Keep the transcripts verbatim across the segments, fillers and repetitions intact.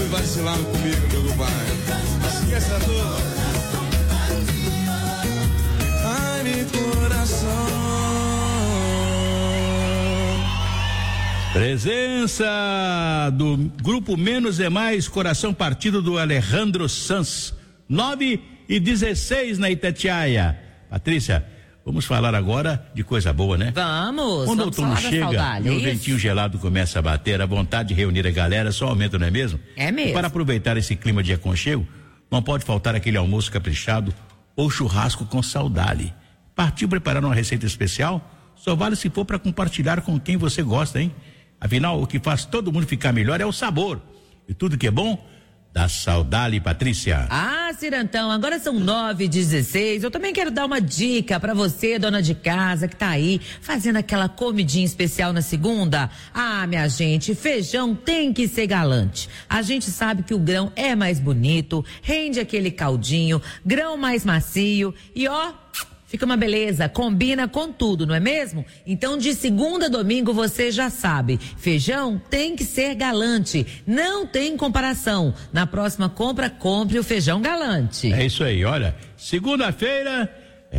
e vacilando comigo, meu compadre. Esqueça tudo. Ai, meu coração. Presença do grupo Menos é Mais, Coração Partido do Alejandro Sanz, nove e dezesseis na Itatiaia. Patrícia, vamos falar agora de coisa boa, né? Vamos. Quando vamos o outono chega saudade, e é o isso? ventinho gelado começa a bater, a vontade de reunir a galera só aumenta, não é mesmo? É mesmo. E para aproveitar esse clima de aconchego, não pode faltar aquele almoço caprichado ou churrasco com saudade. Partiu preparar uma receita especial? Só vale se for para compartilhar com quem você gosta, hein? Afinal, o que faz todo mundo ficar melhor é o sabor. E tudo que é bom, dá saudade, Patrícia. Ah, Cirantão, agora são nove e dezesseis. Eu também quero dar uma dica pra você, dona de casa, que tá aí fazendo aquela comidinha especial na segunda. Ah, minha gente, feijão tem que ser galante. A gente sabe que o grão é mais bonito, rende aquele caldinho, grão mais macio e ó, fica uma beleza, combina com tudo, não é mesmo? Então, de segunda a domingo, você já sabe, feijão tem que ser galante, não tem comparação. Na próxima compra, compre o feijão galante. É isso aí, olha, segunda-feira,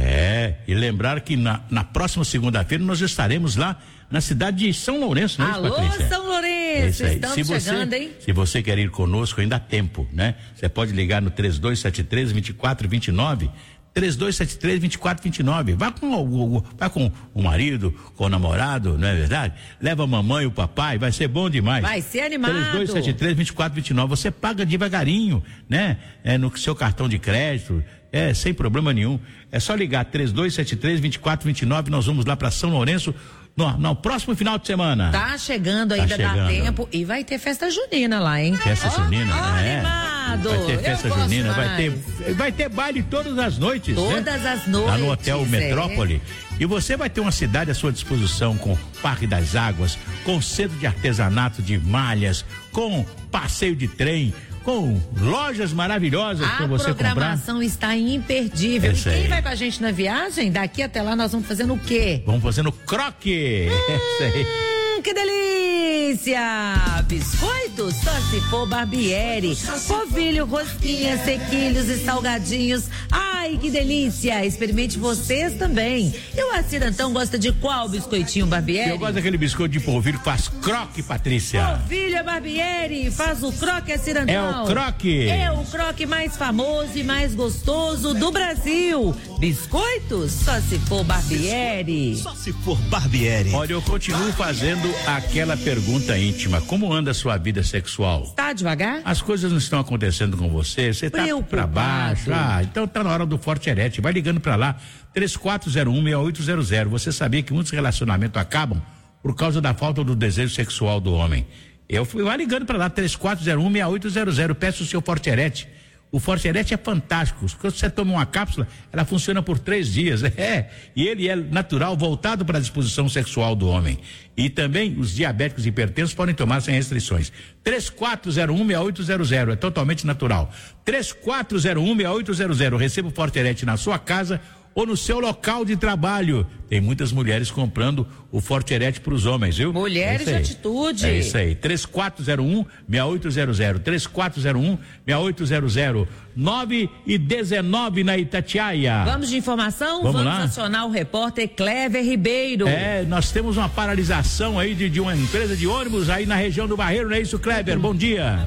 é, e lembrar que na, na próxima segunda-feira nós estaremos lá na cidade de São Lourenço, não é isso, Alô, Patrícia? São Lourenço, É isso aí. estamos se você, chegando, hein? Se você quer ir conosco, ainda há tempo, né? Você pode ligar no três dois sete três, dois quatro dois nove, três dois sete três, dois quatro dois nove. Vá com o, vá com o marido, com o namorado, não é verdade? Leva a mamãe e o papai, vai ser bom demais. Vai ser animado. três dois sete três, dois quatro dois nove. Você paga devagarinho, né? É, no seu cartão de crédito, é, sem problema nenhum. É só ligar três dois sete três, dois quatro dois nove. Nós vamos lá para São Lourenço no, no próximo final de semana. Tá chegando, ainda tá dá chegando. tempo. E vai ter festa junina lá, hein? Festa oh, junina, oh, né? Animado. Vai ter festa Eu gosto junina, vai mais. ter, vai ter baile todas as noites. Todas né? as noites. Lá no Hotel é. Metrópole. E você vai ter uma cidade à sua disposição com Parque das Águas, com centro de artesanato de malhas, com passeio de trem, com lojas maravilhosas para você comprar. A programação está imperdível. Essa E quem aí. vai com a gente na viagem? Daqui até lá nós vamos fazendo o quê? Vamos fazendo croque. Essa aí. Hum, que delícia! Biscoitos só se for Barbieri. Polvilho, rosquinhas, sequilhos e salgadinhos. Ai, que delícia! Experimente vocês também. E o Acirantão gosta de qual biscoitinho Barbieri? Eu gosto daquele biscoito de polvilho que faz croque, Patrícia. Polvilho é Barbieri, faz o croque Acirantão. É o croque. É o croque mais famoso e mais gostoso do Brasil. Biscoitos só se for Barbieri. Só se for Barbieri. Olha, eu continuo fazendo aquela pergunta íntima. Como anda a sua vida sexual? Tá devagar? As coisas não estão acontecendo com você, você tá Preocupado. pra baixo. Ah, então tá na hora do Forte Erete. Vai ligando pra lá, três quatro zero um, seis oito zero zero. Você sabia que muitos relacionamentos acabam por causa da falta do desejo sexual do homem? Eu fui lá ligando pra lá, três quatro zero um, seis oito zero zero. Peça o seu Forte Erete. O Forte Erete é fantástico. Quando você toma uma cápsula, ela funciona por três dias. É. E ele é natural, voltado para a disposição sexual do homem. E também os diabéticos e hipertensos podem tomar sem restrições. três quatro zero um, seis oito zero zero. É totalmente natural. três quatro zero um, seis oito zero zero. Receba o Forte Erete na sua casa ou no seu local de trabalho. Tem muitas mulheres comprando o Forte Erete para os homens, viu? Mulheres é de atitude. É isso aí. três quatro zero um, seis oito zero zero. três quatro zero um, seis oito zero zero. nove e dezenove na Itatiaia. Vamos de informação? Vamos Vamos lá? acionar o repórter Clever Ribeiro. É, nós temos uma paralisação aí de, de uma empresa de ônibus aí na região do Barreiro, não é isso, Kleber? Bom dia.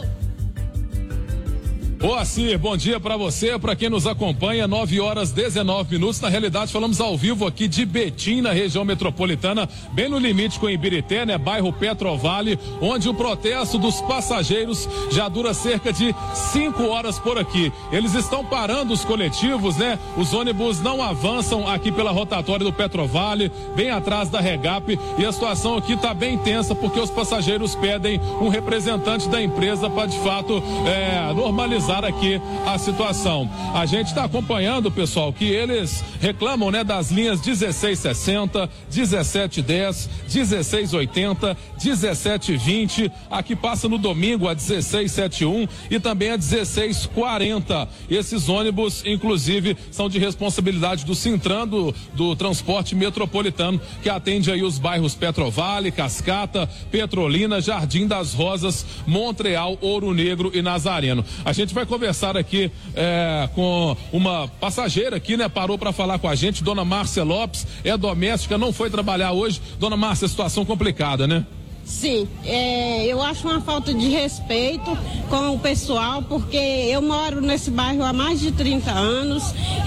Moacir, bom dia pra você, pra quem nos acompanha, nove horas dezenove minutos. Na realidade, falamos ao vivo aqui de Betim, na região metropolitana, bem no limite com Ibirité, né? Bairro Petrovale, onde o protesto dos passageiros já dura cerca de cinco horas por aqui. Eles estão parando os coletivos, né? Os ônibus não avançam aqui pela rotatória do Petrovale, bem atrás da Regap, e a situação aqui tá bem tensa porque os passageiros pedem um representante da empresa para de fato é, normalizar analisar aqui a situação. A gente está acompanhando, pessoal, que eles reclamam, né, das linhas dezesseis sessenta, dezessete dez, dezesseis oitenta, dezessete vinte, aqui passa no domingo a dezesseis setenta e um e também a dezesseis quarenta. Esses ônibus, inclusive, são de responsabilidade do Sintran, do, do transporte metropolitano, que atende aí os bairros Petrovale, Cascata, Petrolina, Jardim das Rosas, Montreal, Ouro Negro e Nazareno. A gente vai conversar aqui é, com uma passageira aqui, né? Parou para falar com a gente, dona Márcia Lopes, é doméstica, não foi trabalhar hoje. Dona Márcia, situação complicada, né? Sim, é, eu acho uma falta de respeito com o pessoal, porque eu moro nesse bairro há mais de trinta anos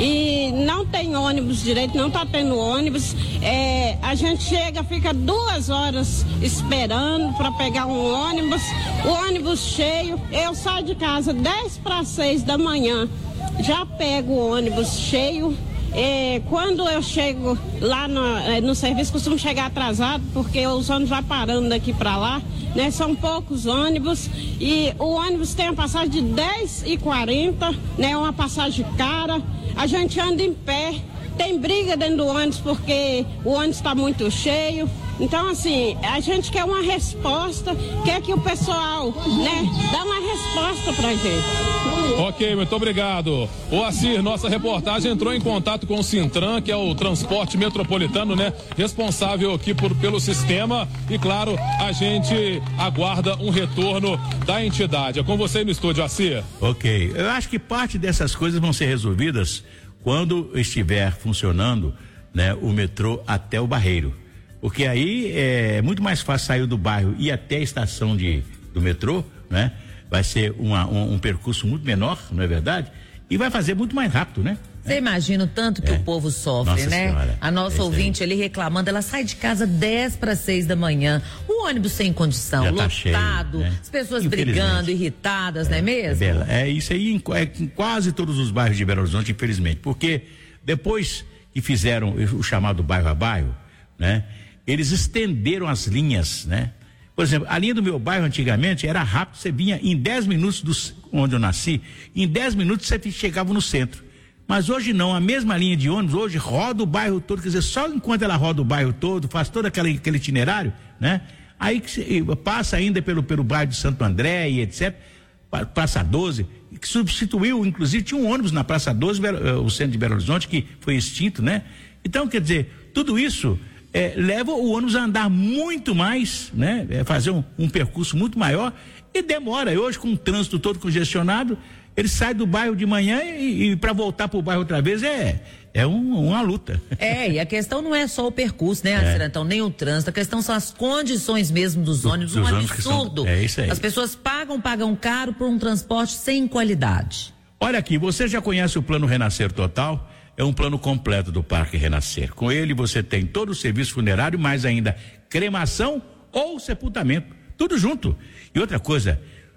e não tem ônibus direito, não está tendo ônibus. É, a gente chega, fica duas horas esperando para pegar um ônibus, o ônibus cheio. Eu saio de casa dez para seis da manhã, já pego o ônibus cheio. É, quando eu chego lá no, é, no serviço, costumo chegar atrasado, porque os ônibus vão parando daqui para lá, né? São poucos ônibus e o ônibus tem a passagem de dez e quarenta, né? Uma passagem cara, a gente anda em pé, tem briga dentro do ônibus porque o ônibus está muito cheio. Então, assim, a gente quer uma resposta, quer que o pessoal, né, dá uma resposta pra gente. Ok, muito obrigado. O Assir, nossa reportagem, entrou em contato com o Sintran, que é o transporte metropolitano, né, responsável aqui por, pelo sistema, e claro, a gente aguarda um retorno da entidade. É com você aí no estúdio, Assir. Ok, eu acho que parte dessas coisas vão ser resolvidas quando estiver funcionando, né, o metrô até o Barreiro. Porque aí é muito mais fácil sair do bairro e ir até a estação de, do metrô, né? Vai ser uma, um, um percurso muito menor, não é verdade? E vai fazer muito mais rápido, né? Você imagina o tanto que é. o povo sofre, Nossa né? Senhora. A nossa é ouvinte ali reclamando, ela sai de casa dez para seis da manhã, o ônibus sem condição, Já tá lotado, cheio, né? as pessoas brigando, irritadas, não é mesmo? É, é isso aí em, é, em quase todos os bairros de Belo Horizonte, infelizmente, porque depois que fizeram o chamado bairro a bairro, né? Eles estenderam as linhas, né? Por exemplo, a linha do meu bairro antigamente era rápido, você vinha em dez minutos do, onde eu nasci, em dez minutos você chegava no centro. Mas hoje não, a mesma linha de ônibus hoje roda o bairro todo, quer dizer, só enquanto ela roda o bairro todo, faz todo aquele, aquele itinerário, né? Aí que passa ainda pelo, pelo bairro de Santo André e etcétera, Praça doze, que substituiu, inclusive tinha um ônibus na Praça doze, o centro de Belo Horizonte, que foi extinto, né? Então, quer dizer, tudo isso É, leva o ônibus a andar muito mais, né? É, fazer um, um percurso muito maior e demora. E hoje, com o trânsito todo congestionado, ele sai do bairro de manhã e, e para voltar para o bairro outra vez é, é um, uma luta. É, e a questão não é só o percurso, né, é. Então, nem o trânsito, a questão são as condições mesmo dos ônibus, dos um ônibus absurdo. São, é isso aí. As pessoas pagam, pagam caro por um transporte sem qualidade. Olha aqui, você já conhece o Plano Renascer Total? É um plano completo do Parque Renascer. Com ele você tem todo o serviço funerário, mais ainda cremação ou sepultamento, tudo junto. E outra coisa,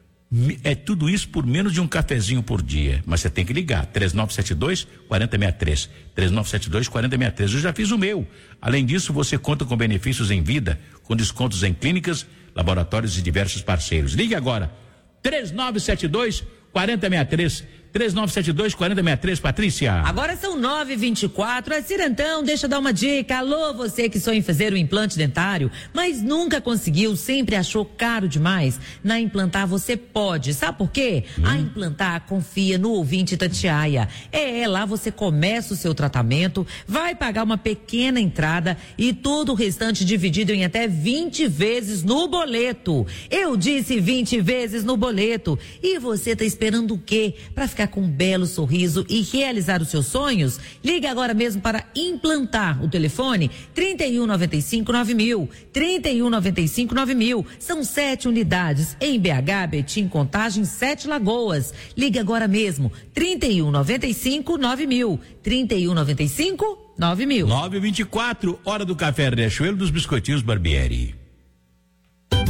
é tudo isso por menos de um cafezinho por dia, mas você tem que ligar, três nove sete dois, quatro zero seis três, três nove sete dois, quatro zero seis três. Eu já fiz o meu. Além disso, você conta com benefícios em vida, com descontos em clínicas, laboratórios e diversos parceiros. Ligue agora, três nove sete dois, quatro zero seis três. três nove sete dois, quatro zero seis três, Patrícia. Agora são nove e vinte e quatro. A Cirantão, deixa eu dar uma dica. Alô, você que sonha em fazer o implante dentário, mas nunca conseguiu, sempre achou caro demais. Na Implantar você pode. Sabe por quê? Hum. A Implantar confia no ouvinte Tatiaia. É, lá você começa o seu tratamento, vai pagar uma pequena entrada e todo o restante dividido em até vinte vezes no boleto. Eu disse vinte vezes no boleto. E você tá esperando o quê? Pra ficar com um belo sorriso e realizar os seus sonhos? Liga agora mesmo para Implantar. O telefone trinta e um noventa e cinco, nove mil. trinta e um noventa e cinco, nove mil. São sete unidades em B H, Betim, Contagem, Sete Lagoas. Liga agora mesmo. trinta e um noventa e cinco, nove mil. trinta e um noventa e cinco, nove mil. nove e vinte e quatro, hora do café Riachuelo dos Biscoitinhos Barbieri.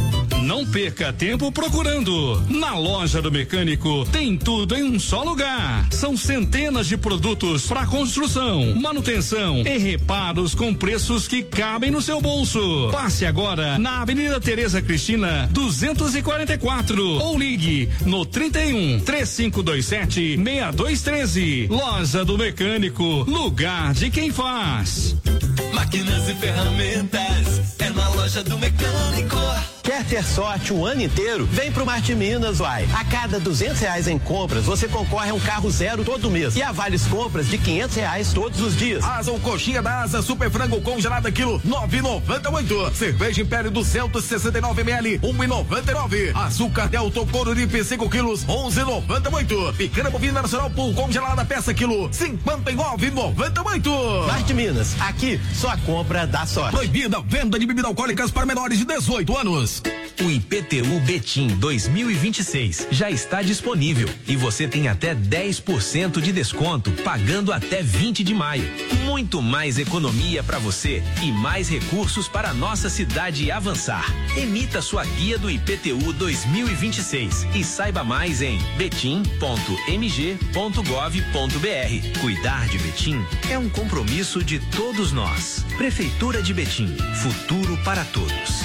Não perca tempo procurando. Na Loja do Mecânico tem tudo em um só lugar. São centenas de produtos para construção, manutenção e reparos com preços que cabem no seu bolso. Passe agora na Avenida Tereza Cristina, duzentos e quarenta e quatro, ou ligue no trinta e um, três cinco dois sete, seis dois um três. Loja do Mecânico, lugar de quem faz. Máquinas e ferramentas, é na Loja do Mecânico. Quer ter sorte o ano inteiro? Vem pro Marte Minas, uai. A cada duzentos reais em compras, você concorre a um carro zero todo mês. E a vales compras de quinhentos reais todos os dias. Asa ou coxinha da Asa Super Frango congelada quilo nove e noventa e oito. Cerveja Império duzentos e sessenta e nove mililitros, um e noventa e nove. Açúcar Delta Coruripe cinco quilos, onze e noventa e oito. Picanha bovina nacional Pool congelada peça quilo, cinquenta e nove e noventa e oito. Marte Minas, aqui só a compra dá sorte. Proibida venda de bebidas alcoólicas para menores de dezoito anos. O I P T U Betim dois mil e vinte e seis já está disponível e você tem até dez por cento de desconto pagando até vinte de maio. Muito mais economia para você e mais recursos para a nossa cidade avançar. Emita sua guia do I P T U dois mil e vinte e seis e saiba mais em betim ponto m g ponto gov ponto b r. Cuidar de Betim é um compromisso de todos nós. Prefeitura de Betim, futuro para todos.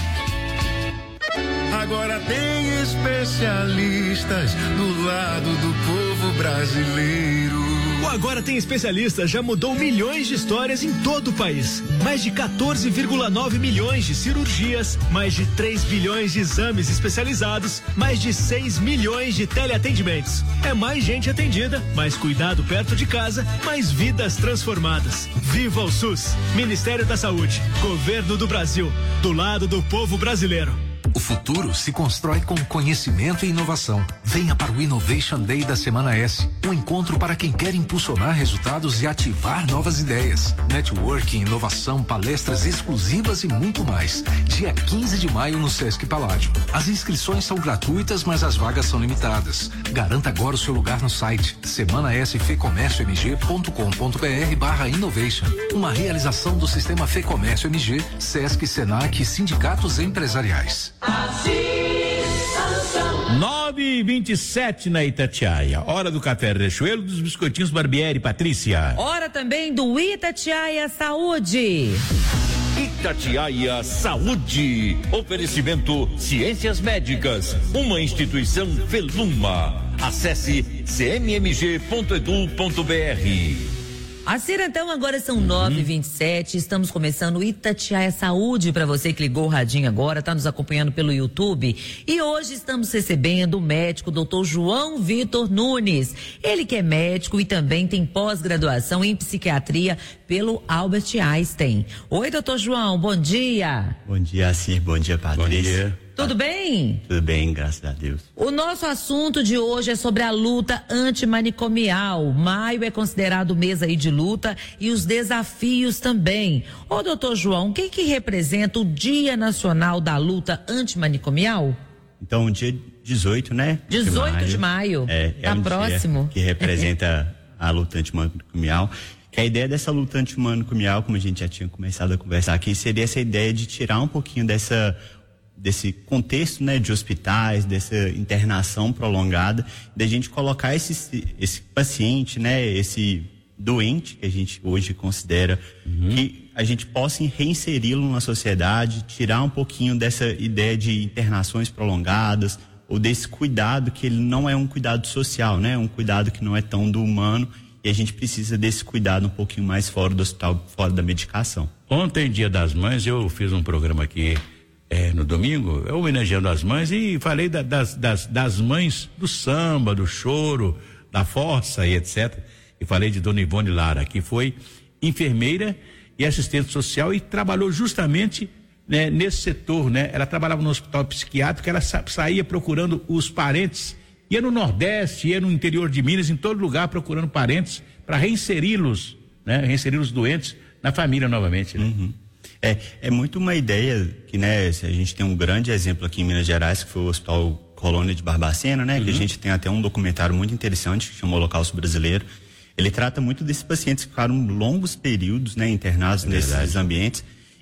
Agora tem especialistas do lado do povo brasileiro. O Agora Tem Especialistas já mudou milhões de histórias em todo o país. Mais de quatorze vírgula nove milhões de cirurgias, mais de três bilhões de exames especializados, mais de seis milhões de teleatendimentos. É mais gente atendida, mais cuidado perto de casa, mais vidas transformadas. Viva o SUS! Ministério da Saúde, Governo do Brasil, do lado do povo brasileiro. O futuro se constrói com conhecimento e inovação. Venha para o Innovation Day da Semana S, um encontro para quem quer impulsionar resultados e ativar novas ideias. Networking, inovação, palestras exclusivas e muito mais. Dia quinze de maio no Sesc Paládio. As inscrições são gratuitas, mas as vagas são limitadas. Garanta agora o seu lugar no site semana s fecomércio m g ponto com ponto b r barra innovation. Uma realização do Sistema Fecomércio M G, Sesc, Senac e sindicatos empresariais. nove e vinte e sete na Itatiaia. Hora do café Riachuelo, dos biscoitinhos Barbieri, Patrícia. Hora também do Itatiaia Saúde. Itatiaia Saúde. Oferecimento Ciências Médicas, uma instituição Feluma. Acesse c m m g ponto e d u ponto b r. A Cira, então, agora são nove e vinte e sete, estamos começando o Itatiaia Saúde, para você que ligou o radinho agora, está nos acompanhando pelo YouTube, e hoje estamos recebendo o médico doutor João Vitor Nunes, ele que é médico e também tem pós-graduação em psiquiatria pelo Albert Einstein. Oi, doutor João, bom dia. Bom dia, Cir, bom dia, Patrícia. Bom dia. Tudo bem? Tudo bem, graças a Deus. O nosso assunto de hoje é sobre a luta antimanicomial. Maio é considerado mês aí de luta e os desafios também. Ô, doutor João, o que que representa o Dia Nacional da Luta Antimanicomial? Então, o dia dezoito, né? dezoito de maio. É, tá é um próximo. Dia que representa a luta antimanicomial. Que a ideia dessa luta antimanicomial, como a gente já tinha começado a conversar aqui, seria essa ideia de tirar um pouquinho dessa desse contexto, né, de hospitais, dessa internação prolongada, da gente colocar esse, esse paciente, né, esse doente que a gente hoje considera, uhum. que a gente possa reinseri-lo na sociedade, tirar um pouquinho dessa ideia de internações prolongadas, ou desse cuidado que ele não é um cuidado social, né, um cuidado que não é tão do humano, e a gente precisa desse cuidado um pouquinho mais fora do hospital, fora da medicação. Ontem, Dia das Mães, eu fiz um programa aqui É, no domingo, eu homenageando as mães e falei da, das, das, das mães do samba, do choro, da força e etcétera. E falei de Dona Ivone Lara, que foi enfermeira e assistente social e trabalhou justamente, né, nesse setor, né? Ela trabalhava no hospital psiquiátrico, ela sa- saía procurando os parentes, ia no Nordeste, ia no interior de Minas, em todo lugar procurando parentes para reinseri-los, né? Reinserir os doentes na família novamente, né? Uhum. É, é muito uma ideia que, né, a gente tem um grande exemplo aqui em Minas Gerais, que foi o Hospital Colônia de Barbacena, né, uhum. que a gente tem até um documentário muito interessante que chama Holocausto Brasileiro. Ele trata muito desses pacientes que ficaram longos períodos, né, internados é nesses ambientes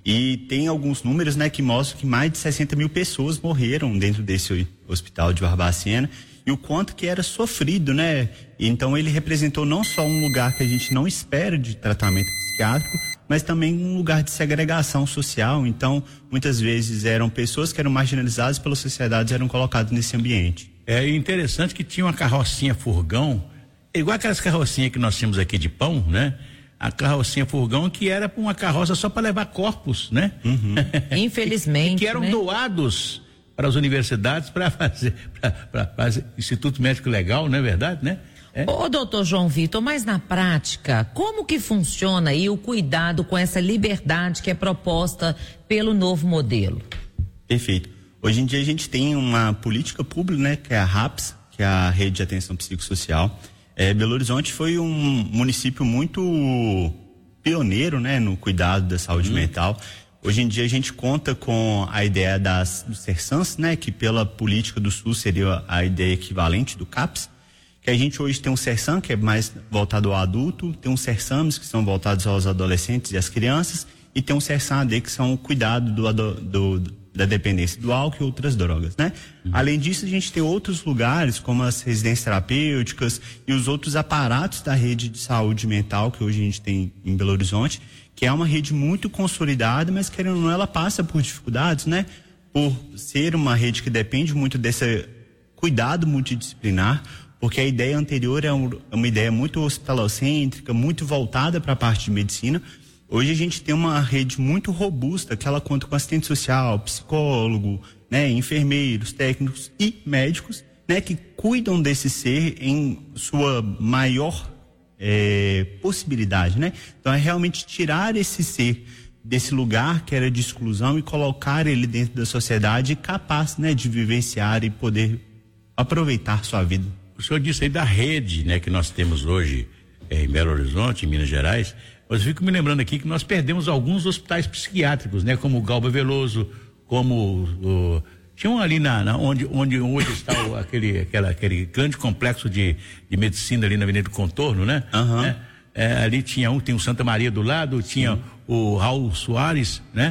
E tem alguns números, né, que mostram que mais de sessenta mil pessoas morreram dentro desse hospital de Barbacena, e o quanto que era sofrido, né? Então ele representou não só um lugar que a gente não espera de tratamento psiquiátrico, mas também um lugar de segregação social. Então, muitas vezes eram pessoas que eram marginalizadas pela sociedade, eram colocadas nesse ambiente. É interessante que tinha uma carrocinha furgão, igual aquelas carrocinhas que nós tínhamos aqui de pão, né? A carrocinha furgão que era uma carroça só para levar corpos, né? Uhum. Infelizmente, e que eram né? doados para as universidades para fazer, para fazer Instituto Médico Legal, não é verdade, né? É. Ô, doutor João Vitor, mas na prática, como que funciona aí o cuidado com essa liberdade que é proposta pelo novo modelo? Perfeito. Hoje em dia a gente tem uma política pública, né, que é a RAPS, que é a Rede de Atenção Psicossocial. É, Belo Horizonte foi um município muito pioneiro, né, no cuidado da saúde hum. mental. Hoje em dia a gente conta com a ideia das, do SERSANS, né, que pela política do SUS seria a ideia equivalente do CAPS, que a gente hoje tem um SERSAM, que é mais voltado ao adulto, tem um SERSAMs, que são voltados aos adolescentes e às crianças, e tem um SERSAM A D, que são o cuidado do, do, do, da dependência do álcool e outras drogas, né? Uhum. Além disso, a gente tem outros lugares, como as residências terapêuticas e os outros aparatos da rede de saúde mental, que hoje a gente tem em Belo Horizonte, que é uma rede muito consolidada, mas querendo ou não, ela passa por dificuldades, né? Por ser uma rede que depende muito desse cuidado multidisciplinar, porque a ideia anterior é uma ideia muito hospitalocêntrica, muito voltada para a parte de medicina. Hoje a gente tem uma rede muito robusta, que ela conta com assistente social, psicólogo, né, enfermeiros, técnicos e médicos, né, que cuidam desse ser em sua maior é, possibilidade, né? Então é realmente tirar esse ser desse lugar que era de exclusão e colocar ele dentro da sociedade capaz, né, de vivenciar e poder aproveitar sua vida. O senhor disse aí da rede, né, que nós temos hoje é, em Belo Horizonte, em Minas Gerais. Mas eu fico me lembrando aqui que nós perdemos alguns hospitais psiquiátricos, né? Como o Galba Veloso, como o, tinha um ali na, na onde, onde hoje está o, aquele, aquela, aquele grande complexo de, de medicina ali na Avenida do Contorno, né? Uhum. É, é, ali tinha um, tem o Santa Maria do lado, tinha Sim. o Raul Soares, né?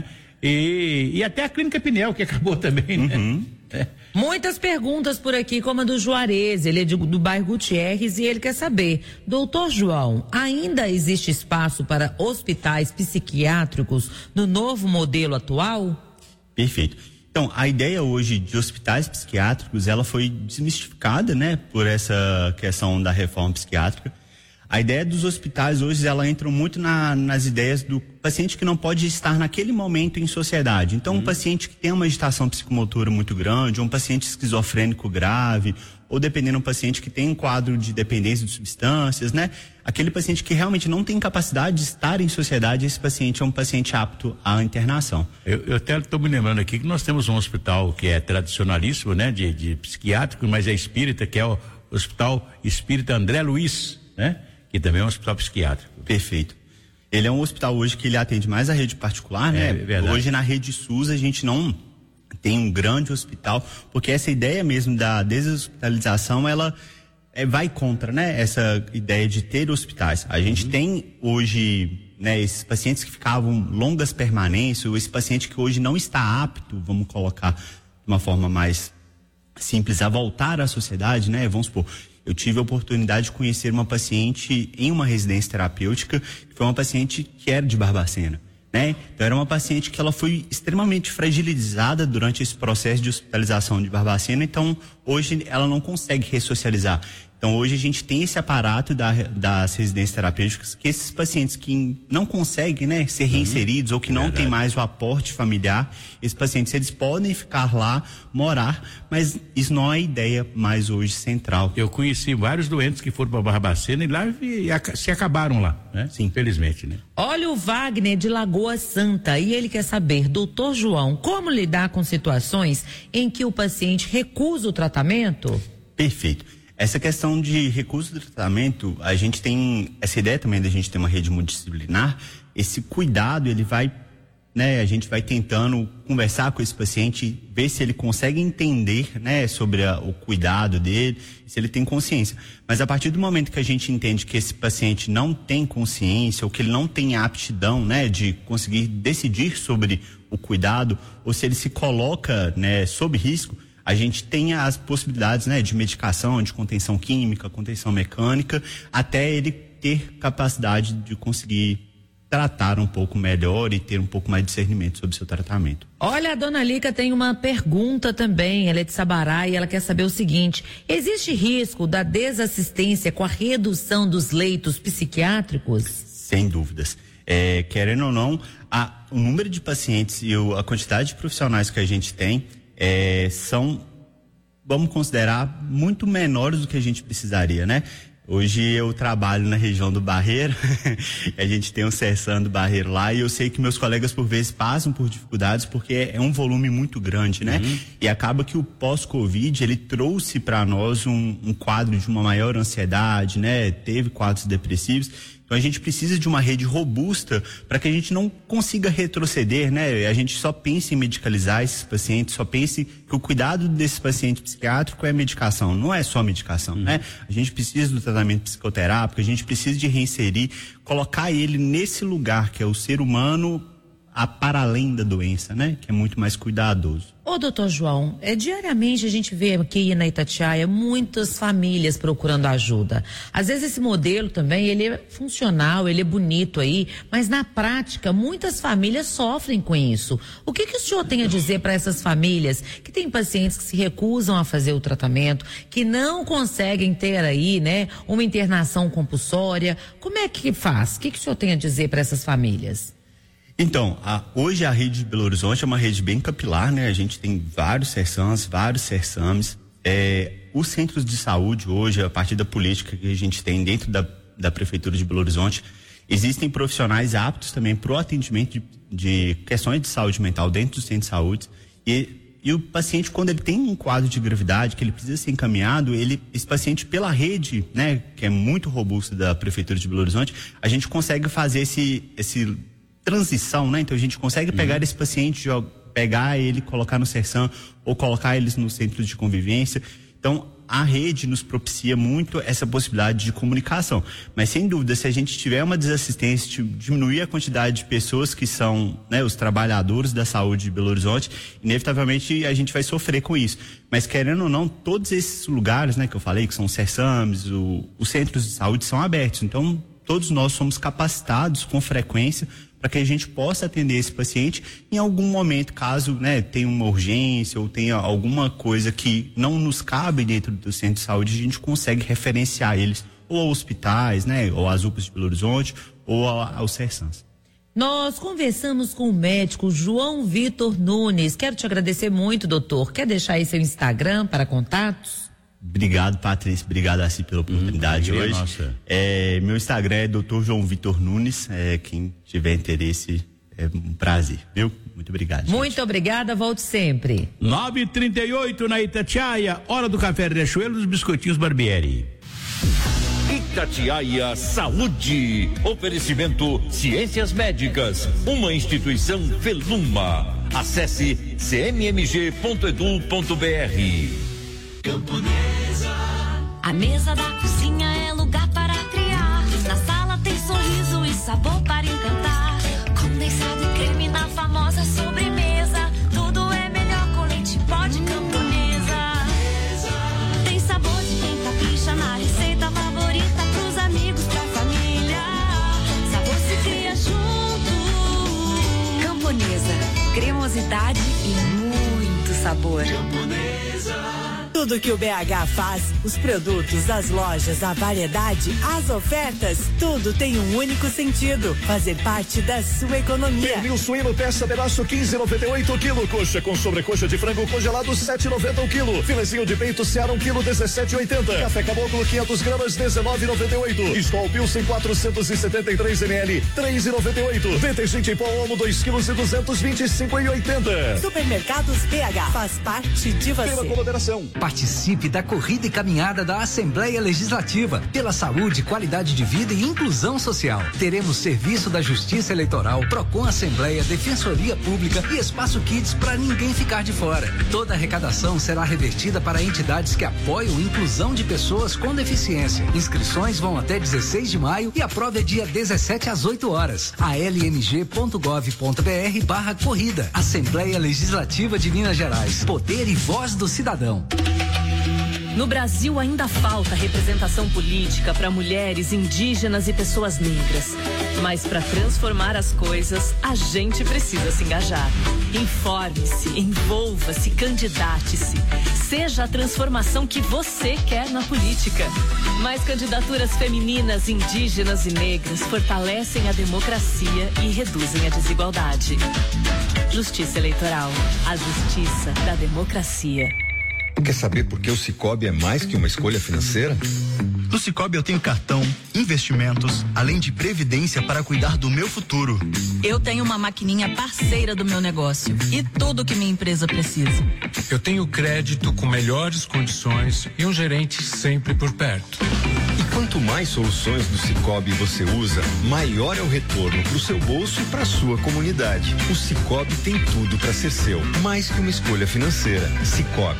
E, e até a Clínica Pinel, que acabou também, né? Uhum. É. Muitas perguntas por aqui, como a do Juarez, ele é de, do bairro Gutierrez, e ele quer saber, doutor João, ainda existe espaço para hospitais psiquiátricos no novo modelo atual? Perfeito. Então, a ideia hoje de hospitais psiquiátricos, ela foi desmistificada, né, por essa questão da reforma psiquiátrica. A ideia dos hospitais hoje, ela entra muito na, nas ideias do paciente que não pode estar naquele momento em sociedade. Então, uhum. um paciente que tem uma agitação psicomotora muito grande, ou um paciente esquizofrênico grave, ou dependendo, um paciente que tem um quadro de dependência de substâncias, né? Aquele paciente que realmente não tem capacidade de estar em sociedade, esse paciente é um paciente apto à internação. Eu, eu até estou me lembrando aqui que nós temos um hospital que é tradicionalíssimo, né? De, de psiquiátrico, mas é espírita, que é o Hospital Espírita André Luiz, né? Que também é um hospital psiquiátrico. Perfeito. Ele é um hospital hoje que ele atende mais a rede particular, né? É verdade. Hoje na rede SUS a gente não tem um grande hospital, porque essa ideia mesmo da deshospitalização, ela é, vai contra, né? Essa ideia de ter hospitais. A gente uhum. tem hoje, né, esses pacientes que ficavam longas permanências, ou esse paciente que hoje não está apto, vamos colocar de uma forma mais simples, a voltar à sociedade, né? Vamos supor, eu tive a oportunidade de conhecer uma paciente em uma residência terapêutica, que foi uma paciente que era de Barbacena, né? Então era uma paciente que ela foi extremamente fragilizada durante esse processo de hospitalização de Barbacena, então hoje ela não consegue ressocializar. Então hoje a gente tem esse aparato da, das residências terapêuticas, que esses pacientes que não conseguem, né, ser reinseridos uhum. ou que não tem mais o aporte familiar, esses pacientes eles podem ficar lá, morar, mas isso não é a ideia mais hoje central. Eu conheci vários doentes que foram para Barbacena e lá e, e, se acabaram lá, né? Sim, infelizmente, né? Olha o Wagner de Lagoa Santa, e ele quer saber, doutor João, como lidar com situações em que o paciente recusa o tratamento? Perfeito. Essa questão de recuso do tratamento, a gente tem essa ideia também da gente ter uma rede multidisciplinar, esse cuidado ele vai né, a gente vai tentando conversar com esse paciente, ver se ele consegue entender, né, sobre a, o cuidado dele, se ele tem consciência. Mas a partir do momento que a gente entende que esse paciente não tem consciência, ou que ele não tem a aptidão, né, de conseguir decidir sobre o cuidado, ou se ele se coloca, né, sob risco, a gente tem as possibilidades, né, de medicação, de contenção química, contenção mecânica, até ele ter capacidade de conseguir tratar um pouco melhor e ter um pouco mais de discernimento sobre o seu tratamento. Olha, a dona Lica tem uma pergunta também, ela é de Sabará e ela quer saber o seguinte: existe risco da desassistência com a redução dos leitos psiquiátricos? Sem dúvidas. É, querendo ou não, a, o número de pacientes e o, a quantidade de profissionais que a gente tem é, são, vamos considerar, muito menores do que a gente precisaria, né? Hoje eu trabalho na região do Barreiro, a gente tem um Sersan do Barreiro lá, e eu sei que meus colegas por vezes passam por dificuldades porque é um volume muito grande, né? Uhum. E acaba que o pós-Covid, ele trouxe para nós um, um quadro de uma maior ansiedade, né? Teve quadros depressivos. Então a gente precisa de uma rede robusta para que a gente não consiga retroceder, né? A gente só pense em medicalizar esses pacientes, só pense que o cuidado desse paciente psiquiátrico é medicação, não é só medicação, uhum. né? A gente precisa do tratamento psicoterápico, a gente precisa de reinserir, colocar ele nesse lugar que é o ser humano a para além da doença, né? Que é muito mais cuidadoso. Ô, doutor João, é, diariamente a gente vê aqui na Itatiaia muitas famílias procurando ajuda. Às vezes esse modelo também, ele é funcional, ele é bonito aí, mas na prática muitas famílias sofrem com isso. O que que o senhor tem a dizer para essas famílias que têm pacientes que se recusam a fazer o tratamento, que não conseguem ter aí, né, uma internação compulsória? Como é que faz? O que que o senhor tem a dizer para essas famílias? Então, a, hoje a rede de Belo Horizonte é uma rede bem capilar, né? A gente tem vários Sersans, vários Sersames. É, os centros de saúde hoje, a partir da política que a gente tem dentro da, da Prefeitura de Belo Horizonte, existem profissionais aptos também para o atendimento de, de questões de saúde mental dentro do centro de saúde. E, e o paciente, quando ele tem um quadro de gravidade, que ele precisa ser encaminhado, ele, esse paciente, pela rede, né, que é muito robusta da Prefeitura de Belo Horizonte, a gente consegue fazer esse... esse transição, né? Então a gente consegue pegar uhum. esse paciente, pegar ele, colocar no Sersan ou colocar eles no centro de convivência. Então a rede nos propicia muito essa possibilidade de comunicação. Mas sem dúvida, se a gente tiver uma desassistência, diminuir a quantidade de pessoas que são, né, os trabalhadores da saúde de Belo Horizonte, inevitavelmente a gente vai sofrer com isso. Mas querendo ou não, todos esses lugares, né, que eu falei, que são os Sersams, o, os centros de saúde são abertos. Então todos nós somos capacitados com frequência para que a gente possa atender esse paciente em algum momento, caso, né, tenha uma urgência ou tenha alguma coisa que não nos cabe dentro do centro de saúde, a gente consegue referenciar eles ou a hospitais, né, ou às U P As de Belo Horizonte ou aos Sersans. Nós conversamos com o médico João Vitor Nunes. Quero te agradecer muito, doutor. Quer deixar aí seu Instagram para contatos? Obrigado, Patrícia. Obrigado, assim, pela oportunidade hum, hoje. Nossa. É, meu Instagram é doutor João Vitor Nunes. É, quem tiver interesse, é um prazer, viu? Muito obrigado. Gente. Muito obrigada, volte sempre. nove e trinta e oito na Itatiaia, hora do café Riachuelo dos biscoitinhos Barbieri. Itatiaia Saúde. Oferecimento Ciências Médicas, uma instituição Feluma. Acesse c m m g ponto edu ponto b r. Camponesa. A mesa da cozinha é lugar para criar. Na sala tem sorriso e sabor para encantar. Condensado e creme na famosa sobremesa. Tudo é melhor com leite pó de Camponesa. Tem sabor de quem capricha na receita favorita pros amigos, pra família. Sabor se cria junto. Camponesa, cremosidade e muito sabor. Camponesa. Tudo que o B H faz, os produtos, as lojas, a variedade, as ofertas, tudo tem um único sentido: fazer parte da sua economia. Pernil suíno peça pedaço quinze e noventa e oito o quilo, coxa com sobrecoxa de frango congelado sete e noventa o quilo, filezinho de peito Seara um quilo dezessete e oitenta, café caboclo quinhentas gramas dezenove e noventa e oito, Skol Pilsen quatrocentos e setenta e três mililitros três e noventa e oito, detergente em pó Omo dois quilos e duzentos e vinte e cinco e oitenta. Supermercados B H, faz parte de você. Pela com moderação. Participe da corrida e caminhada da Assembleia Legislativa pela saúde, qualidade de vida e inclusão social. Teremos serviço da Justiça Eleitoral, Procon Assembleia, Defensoria Pública e Espaço Kids para ninguém ficar de fora. Toda a arrecadação será revertida para entidades que apoiam a inclusão de pessoas com deficiência. Inscrições vão até dezesseis de maio e a prova é dia dezessete às oito horas. a l m g ponto gov ponto b r barra corrida. Assembleia Legislativa de Minas Gerais. Poder e voz do cidadão. No Brasil ainda falta representação política para mulheres, indígenas e pessoas negras. Mas para transformar as coisas, a gente precisa se engajar. Informe-se, envolva-se, candidate-se. Seja a transformação que você quer na política. Mais candidaturas femininas, indígenas e negras fortalecem a democracia e reduzem a desigualdade. Justiça Eleitoral, a justiça da democracia. Quer saber por que o Sicoob é mais que uma escolha financeira? No Sicoob eu tenho cartão, investimentos, além de previdência para cuidar do meu futuro. Eu tenho uma maquininha parceira do meu negócio e tudo que minha empresa precisa. Eu tenho crédito com melhores condições e um gerente sempre por perto. E quanto mais soluções do Sicoob você usa, maior é o retorno para o seu bolso e para a sua comunidade. O Sicoob tem tudo para ser seu, mais que uma escolha financeira. Sicoob.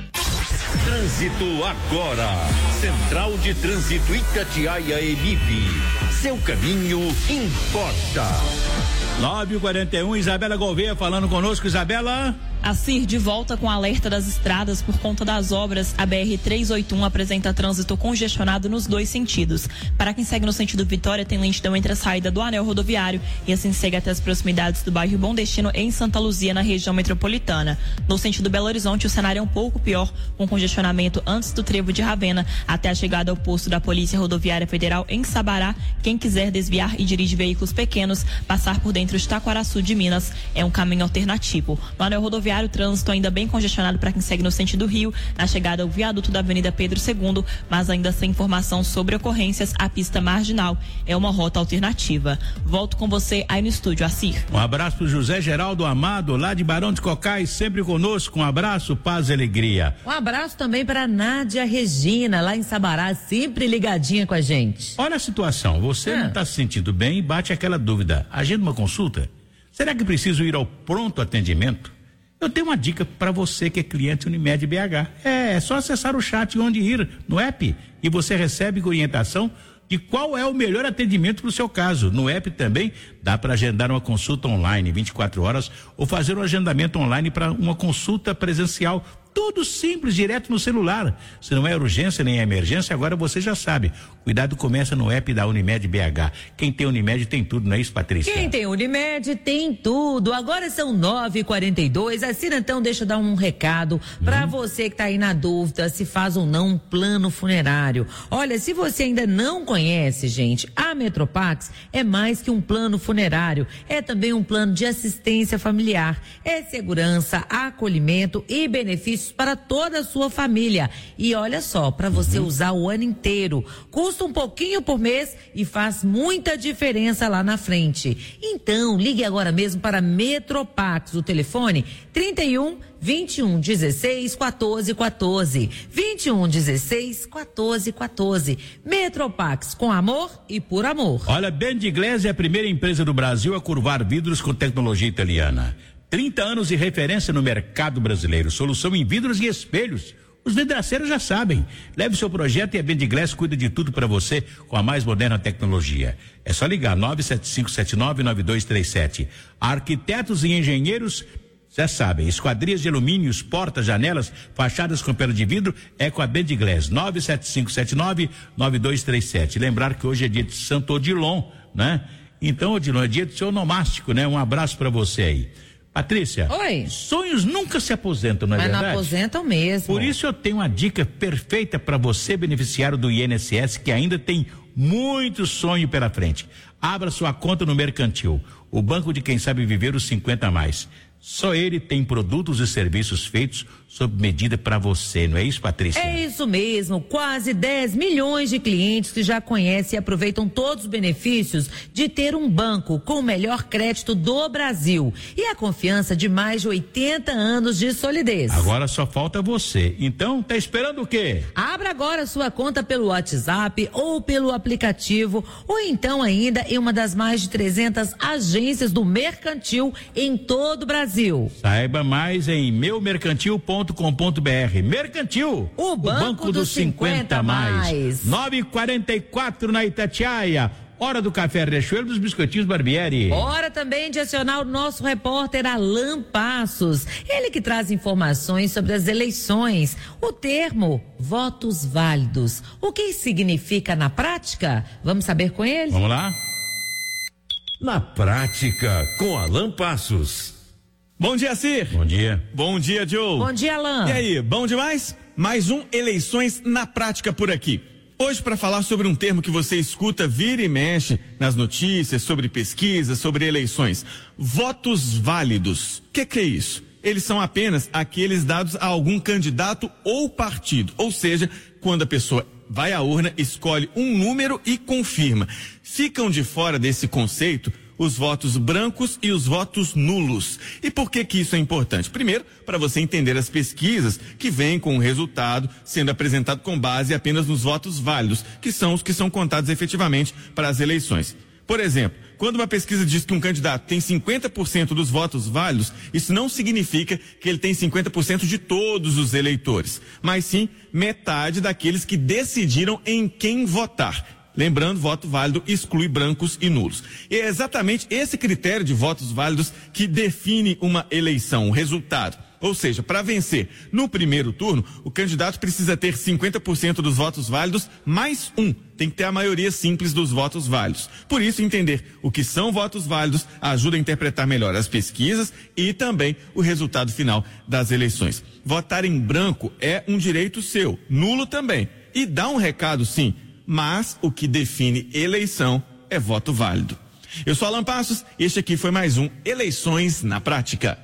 Trânsito agora. Central de Trânsito Itatiaia Emib. Seu caminho importa. nove e quarenta e um, Isabela Gouveia falando conosco. Isabela. A C I R de volta com alerta das estradas por conta das obras. A B R trezentos e oitenta e um apresenta trânsito congestionado nos dois sentidos. Para quem segue no sentido Vitória, tem lentidão entre a saída do anel rodoviário e assim segue até as proximidades do bairro Bom Destino em Santa Luzia, na região metropolitana. No sentido Belo Horizonte, o cenário é um pouco pior, com congestionamento antes do trevo de Ravena até a chegada ao posto da Polícia Rodoviária Federal em Sabará. Quem quiser desviar e dirige veículos pequenos, passar por dentro de Taquaraçu de Minas é um caminho alternativo. No anel rodoviário, o trânsito ainda bem congestionado para quem segue no sentido Rio, na chegada ao viaduto da Avenida Pedro segundo, mas ainda sem informação sobre ocorrências, a pista marginal é uma rota alternativa. Volto com você aí no estúdio, Acir. Um abraço pro José Geraldo Amado, lá de Barão de Cocais, sempre conosco. Um abraço, paz e alegria. Um abraço também para Nádia Regina, lá em Sabará, sempre ligadinha com a gente. Olha a situação, você ah. não está se sentindo bem e bate aquela dúvida. Agenda uma consulta? Será que preciso ir ao pronto atendimento? Eu tenho uma dica para você que é cliente Unimed B H. É, é só acessar o chat Onde Ir no app e você recebe orientação de qual é o melhor atendimento para o seu caso. No app também dá para agendar uma consulta online vinte e quatro horas ou fazer um agendamento online para uma consulta presencial. Tudo simples, direto no celular. Se não é urgência nem é emergência, agora você já sabe. Cuidado começa no app da Unimed B H. Quem tem Unimed tem tudo, não é isso, Patrícia? Quem tem Unimed tem tudo. Agora são nove e quarenta e dois. Assina então, deixa eu dar um recado para hum. você que tá aí na dúvida se faz ou não um plano funerário. Olha, se você ainda não conhece, gente, a Metropax é mais que um plano funerário. É também um plano de assistência familiar. É segurança, acolhimento e benefícios para toda a sua família. E olha só, para você uhum. usar o ano inteiro. Custa um pouquinho por mês e faz muita diferença lá na frente. Então, ligue agora mesmo para Metropax. O telefone trinta e um, vinte e um, dezesseis, quatorze, quatorze. vinte e um, dezesseis, quatorze, quatorze. Metropax, com amor e por amor. Olha, Bendiglass é a primeira empresa do Brasil a curvar vidros com tecnologia italiana. trinta anos de referência no mercado brasileiro. Solução em vidros e espelhos. Os vidraceiros já sabem. Leve seu projeto e a Bendiglass cuida de tudo para você com a mais moderna tecnologia. É só ligar nove sete cinco sete nove nove dois três sete. Arquitetos e engenheiros já sabem. Esquadrias de alumínios, portas, janelas, fachadas com pele de vidro é com a Bendiglass. nove sete cinco sete nove nove dois três sete. Lembrar que hoje é dia de Santo Odilon, né? Então, Odilon, é dia do seu onomástico, né? Um abraço para você aí. Patrícia, oi. Sonhos nunca se aposentam, não é Mas verdade? Mas não aposentam mesmo. Por isso eu tenho uma dica perfeita para você, beneficiário do I N S S, que ainda tem muito sonho pela frente. Abra sua conta no Mercantil, o banco de quem sabe viver os cinquenta a mais. Só ele tem produtos e serviços feitos sob medida para você, não é isso, Patrícia? É isso mesmo, quase dez milhões de clientes que já conhecem e aproveitam todos os benefícios de ter um banco com o melhor crédito do Brasil e a confiança de mais de oitenta anos de solidez. Agora só falta você, então tá esperando o quê? Abra agora sua conta pelo WhatsApp ou pelo aplicativo ou então ainda em uma das mais de trezentas agências do Mercantil em todo o Brasil. Saiba mais em meu mercantil ponto com ponto br. Mercantil, o banco, o banco dos cinquenta mais. nove e quarenta e quatro na Itatiaia. Hora do café Riachuelo dos biscoitinhos Barbieri. Hora também de acionar o nosso repórter Alan Passos. Ele que traz informações sobre as eleições. O termo votos válidos. O que significa na prática? Vamos saber com ele? Vamos lá. Na prática, com Alan Passos. Bom dia, Cir. Bom dia. Bom dia, Joe. Bom dia, Alan. E aí, bom demais? Mais um Eleições na Prática por aqui. Hoje para falar sobre um termo que você escuta vira e mexe nas notícias, sobre pesquisas, sobre eleições. Votos válidos. O que, que é isso? Eles são apenas aqueles dados a algum candidato ou partido. Ou seja, quando a pessoa vai à urna, escolhe um número e confirma. Ficam de fora desse conceito os votos brancos e os votos nulos. E por que que isso é importante? Primeiro, para você entender as pesquisas que vêm com o resultado sendo apresentado com base apenas nos votos válidos, que são os que são contados efetivamente para as eleições. Por exemplo, quando uma pesquisa diz que um candidato tem cinquenta por cento dos votos válidos, isso não significa que ele tem cinquenta por cento de todos os eleitores, mas sim metade daqueles que decidiram em quem votar. Lembrando, voto válido exclui brancos e nulos. E é exatamente esse critério de votos válidos que define uma eleição, um resultado. Ou seja, para vencer no primeiro turno, o candidato precisa ter cinquenta por cento dos votos válidos mais um. Tem que ter a maioria simples dos votos válidos. Por isso, entender o que são votos válidos ajuda a interpretar melhor as pesquisas e também o resultado final das eleições. Votar em branco é um direito seu, nulo também. E dá um recado, sim. Mas o que define eleição é voto válido. Eu sou Alan Passos e este aqui foi mais um Eleições na Prática.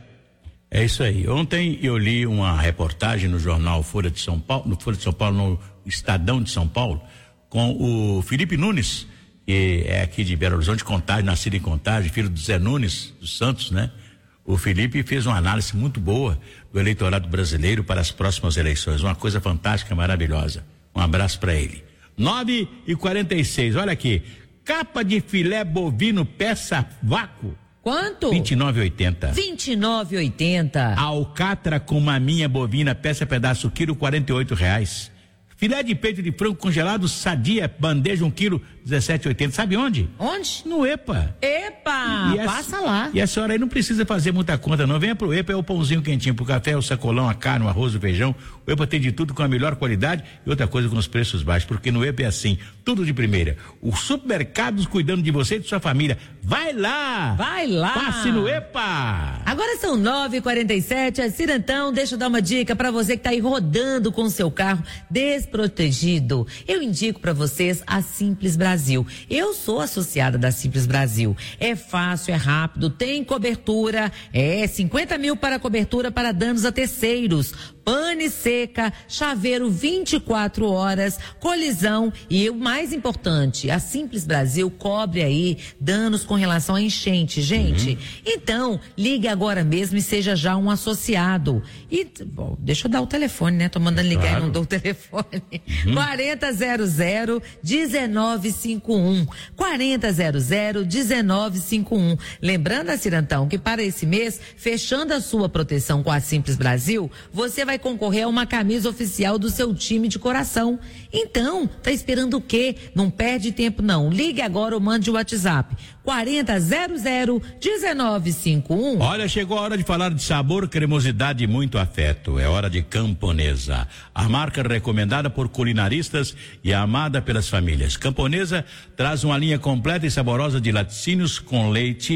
É isso aí. Ontem eu li uma reportagem no jornal Folha de São Paulo, no Folha de São Paulo, no Estadão de São Paulo, com o Felipe Nunes, que é aqui de Belo Horizonte, Contagem, nascido em Contagem, filho do Zé Nunes dos Santos, né? O Felipe fez uma análise muito boa do eleitorado brasileiro para as próximas eleições. Uma coisa fantástica, maravilhosa. Um abraço para ele. nove e quarenta e seis, olha aqui, capa de filé bovino peça vácuo. Quanto? vinte e nove e oitenta. vinte e nove e oitenta. Alcatra com maminha bovina peça pedaço quilo quarenta e oito reais. Filé de peito de frango congelado sadia bandeja um quilo dezessete e oitenta. Sabe onde? Onde? No EPA. EPA, e a, passa lá. E a senhora aí não precisa fazer muita conta não, venha pro EPA, é o pãozinho quentinho pro café, o sacolão, a carne, o arroz, o feijão. O EPA tem de tudo com a melhor qualidade e outra coisa com os preços baixos, porque no EPA é assim, tudo de primeira. Os supermercados cuidando de você e de sua família. Vai lá! Vai lá! Passe no EPA! Agora são nove e quarenta e sete, a Cirantão, deixa eu dar uma dica para você que tá aí rodando com o seu carro desprotegido. Eu indico para vocês a Simples Brasil. Eu sou associada da Simples Brasil. É fácil, é rápido, tem cobertura, é cinquenta mil para cobertura para danos a terceiros, pane seca, chaveiro vinte e quatro horas, colisão e o mais importante, a Simples Brasil cobre aí danos com relação a enchente, gente. Uhum. Então, ligue agora mesmo e seja já um associado. E, bom, deixa eu dar o telefone, né? Tô mandando ligar claro. E não dou o telefone. Uhum. quarenta zero zero dezenove cinquenta e um. quarenta zero zero dezenove cinquenta e um. Lembrando, Cirantão, que para esse mês, fechando a sua proteção com a Simples Brasil, você vai concorrer a uma camisa oficial do seu time de coração. Então, tá esperando o quê? Não perde tempo não. Ligue agora ou mande o WhatsApp. quarenta zero zero dezenove cinquenta e um. Olha, chegou a hora de falar de sabor, cremosidade e muito afeto. É hora de Camponesa. A marca recomendada por culinaristas e amada pelas famílias. Camponesa traz uma linha completa e saborosa de laticínios com leite,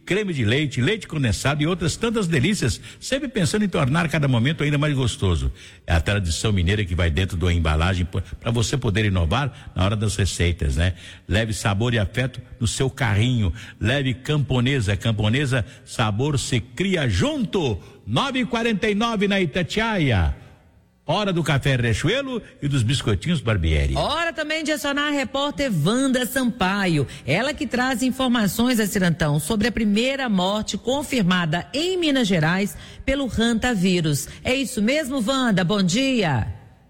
creme de leite, leite condensado e outras tantas delícias, sempre pensando em tornar cada momento ainda mais gostoso. É a tradição mineira que vai dentro da embalagem para você poder inovar na hora das receitas, né? Leve sabor e afeto no seu carrinho. Leve Camponesa. Camponesa, sabor se cria junto. nove e quarenta e nove na Itatiaia. Hora do café Riachuelo e dos biscoitinhos Barbieri. Hora também de acionar a repórter Wanda Sampaio. Ela que traz informações a Cirantão sobre a primeira morte confirmada em Minas Gerais pelo Hantavírus. É isso mesmo, Wanda? Bom dia.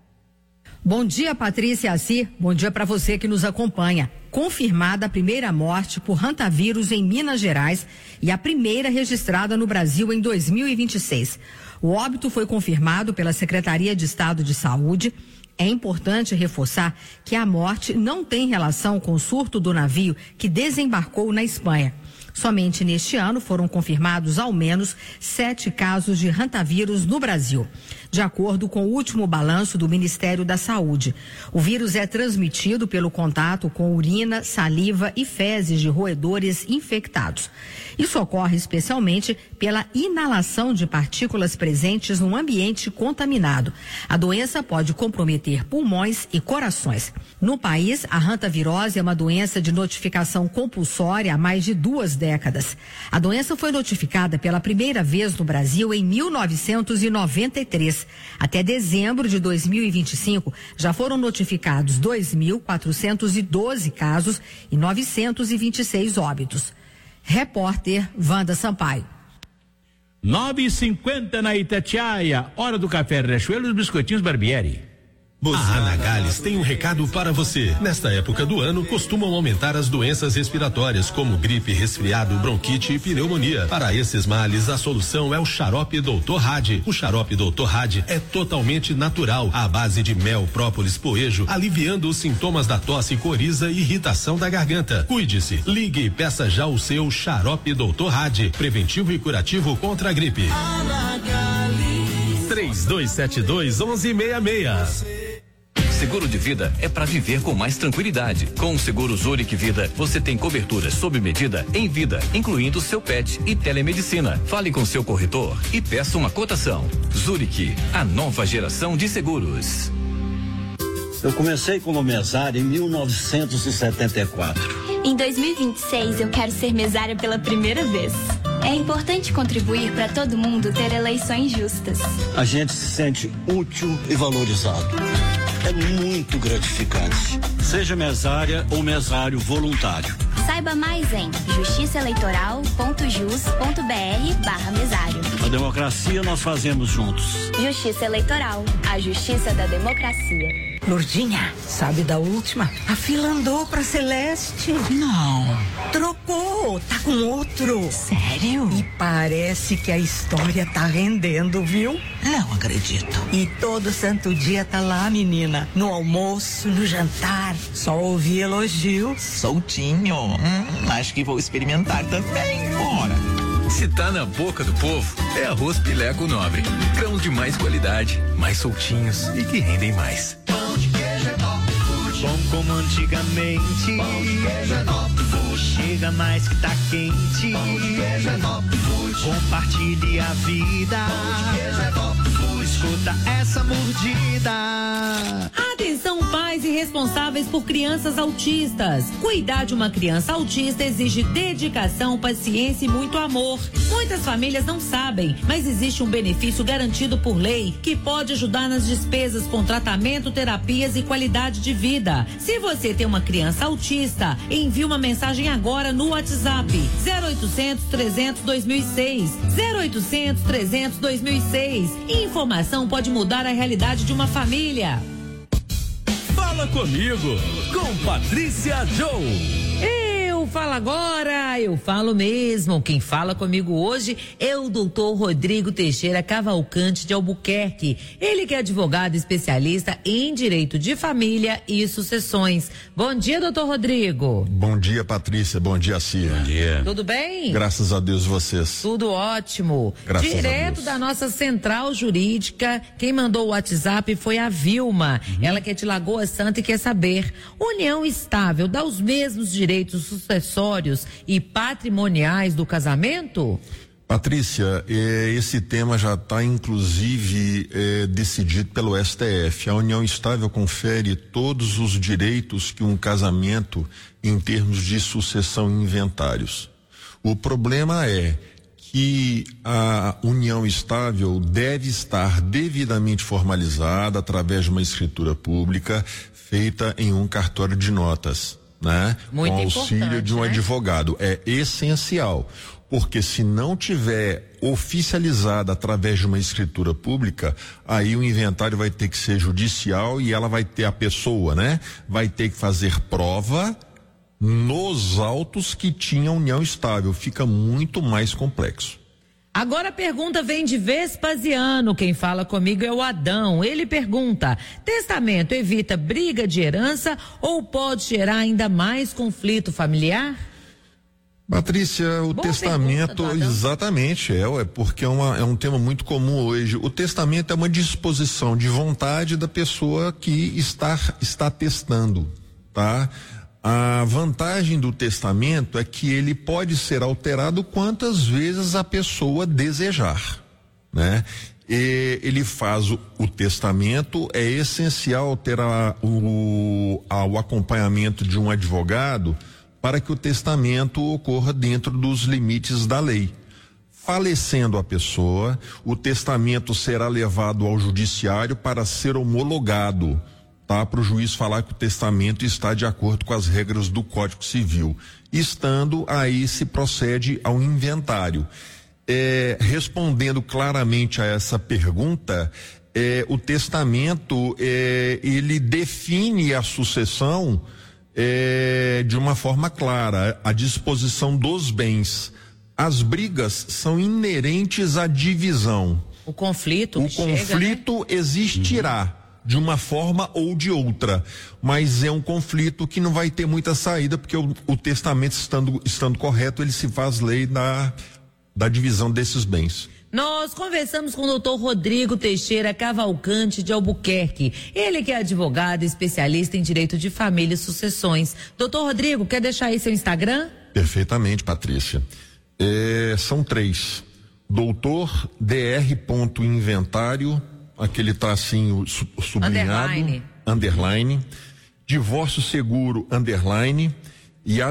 Bom dia, Patrícia Assi. Bom dia para você que nos acompanha. Confirmada a primeira morte por Hantavírus em Minas Gerais e a primeira registrada no Brasil em dois mil e vinte e seis. O óbito foi confirmado pela Secretaria de Estado de Saúde. É importante reforçar que a morte não tem relação com o surto do navio que desembarcou na Espanha. Somente neste ano foram confirmados ao menos sete casos de Hantavírus no Brasil. De acordo com o último balanço do Ministério da Saúde, o vírus é transmitido pelo contato com urina, saliva e fezes de roedores infectados. Isso ocorre especialmente pela inalação de partículas presentes no ambiente contaminado. A doença pode comprometer pulmões e corações. No país, a hantavirose é uma doença de notificação compulsória há mais de duas décadas. A doença foi notificada pela primeira vez no Brasil em mil novecentos e noventa e três. Até dezembro de dois mil e vinte e cinco, já foram notificados dois mil quatrocentos e doze casos e novecentos e vinte e seis óbitos. Repórter Wanda Sampaio. nove e cinquenta na Itatiaia. Hora do café Riachuelo e dos biscoitinhos Barbieri. A Anagales tem um recado para você. Nesta época do ano, costumam aumentar as doenças respiratórias, como gripe, resfriado, bronquite e pneumonia. Para esses males, a solução é o xarope doutor Hadi. O xarope doutor Hadi é totalmente natural, à base de mel, própolis, poejo, aliviando os sintomas da tosse, coriza e irritação da garganta. Cuide-se, ligue e peça já o seu xarope doutor Hadi, preventivo e curativo contra a gripe. três dois sete dois, um um seis seis. Seguro de vida é para viver com mais tranquilidade. Com o seguro Zurich Vida, você tem cobertura sob medida em vida, incluindo seu pet e telemedicina. Fale com seu corretor e peça uma cotação. Zurich, a nova geração de seguros. Eu comecei como mesário em mil novecentos e setenta e quatro. Em dois mil e vinte e seis, eu quero ser mesária pela primeira vez. É importante contribuir para todo mundo ter eleições justas. A gente se sente útil e valorizado. É muito gratificante. Seja mesária ou mesário voluntário. Saiba mais em justiçaeleitoral.jus.br barra mesário. A democracia nós fazemos juntos. Justiça Eleitoral, a justiça da democracia. Lourdinha, sabe da última? A fila andou pra Celeste. Não. Trocou, tá com outro. Sério? E parece que a história tá rendendo, viu? Não acredito. E todo santo dia tá lá, menina. No almoço, no jantar. Só ouvi elogio. Soltinho. Hum, acho que vou experimentar também. Bora. Se tá na boca do povo, é arroz Pileco Nobre. Grãos de mais qualidade, mais soltinhos e que rendem mais. Pão de queijo é Top Food. Bom como antigamente. Pão de queijo é Top Food. Chega mais que tá quente. Pão de queijo é Top Food. Compartilhe a vida. Pão de queijo é Top Food. Escuta essa mordida. Atenção, pais e responsáveis por crianças autistas. Cuidar de uma criança autista exige dedicação, paciência e muito amor. Muitas famílias não sabem, mas existe um benefício garantido por lei que pode ajudar nas despesas com tratamento, terapias e qualidade de vida. Se você tem uma criança autista, envie uma mensagem agora no WhatsApp zero oitocentos, trezentos, dois mil e seis. zero oitocentos, trezentos, dois mil e seis. Informação pode mudar a realidade de uma família. Fala comigo, com Patrícia Joe. Eu falo agora, eu falo mesmo. Quem fala comigo hoje é o doutor Rodrigo Teixeira Cavalcante de Albuquerque. Ele que é advogado especialista em direito de família e sucessões. Bom dia, doutor Rodrigo. Bom dia, Patrícia. Bom dia, Cia. Bom dia. Tudo bem? Graças a Deus, vocês. Tudo ótimo. Graças Direto da nossa central jurídica, quem mandou o WhatsApp foi a Vilma. Uhum. Ela que é de Lagoa Santa e quer saber: união estável dá os mesmos direitos sucessórios acessórios e patrimoniais do casamento? Patrícia, eh, esse tema já está inclusive eh, decidido pelo S T F. A união estável confere todos os direitos que um casamento em termos de sucessão e inventários. O problema é que a união estável deve estar devidamente formalizada através de uma escritura pública feita em um cartório de notas, né? Muito com auxílio de um né? advogado. É essencial, porque se não tiver oficializada através de uma escritura pública, aí o inventário vai ter que ser judicial e ela vai ter a pessoa, né? Vai ter que fazer prova nos autos que tinha união estável. Fica muito mais complexo. Agora a pergunta vem de Vespasiano. Quem fala comigo é o Adão. Ele pergunta: testamento evita briga de herança ou pode gerar ainda mais conflito familiar? Patrícia, o Boa testamento, pergunta, exatamente, é, é porque é, uma, é um tema muito comum hoje. O testamento é uma disposição de vontade da pessoa que está, está testando, tá? A vantagem do testamento é que ele pode ser alterado quantas vezes a pessoa desejar, né? E ele faz o, o testamento, é essencial ter a, o, a, o acompanhamento de um advogado para que o testamento ocorra dentro dos limites da lei. Falecendo a pessoa, o testamento será levado ao judiciário para ser homologado, tá? Para o juiz falar que o testamento está de acordo com as regras do Código Civil. Estando, aí se procede ao inventário. É, respondendo claramente a essa pergunta, é, o testamento, é, ele define a sucessão é, de uma forma clara, a disposição dos bens. As brigas são inerentes à divisão. O conflito. O que conflito chega, né? existirá. De uma forma ou de outra, mas é um conflito que não vai ter muita saída, porque o, o testamento estando, estando correto, ele se faz lei da, da divisão desses bens. Nós conversamos com o doutor Rodrigo Teixeira Cavalcante de Albuquerque. Ele que é advogado e especialista em direito de família e sucessões. Doutor Rodrigo, quer deixar aí seu Instagram? Perfeitamente, Patrícia. É, são três. Doutor Dr. Inventário, aquele tracinho sublinhado, underline. underline, divórcio seguro, underline, e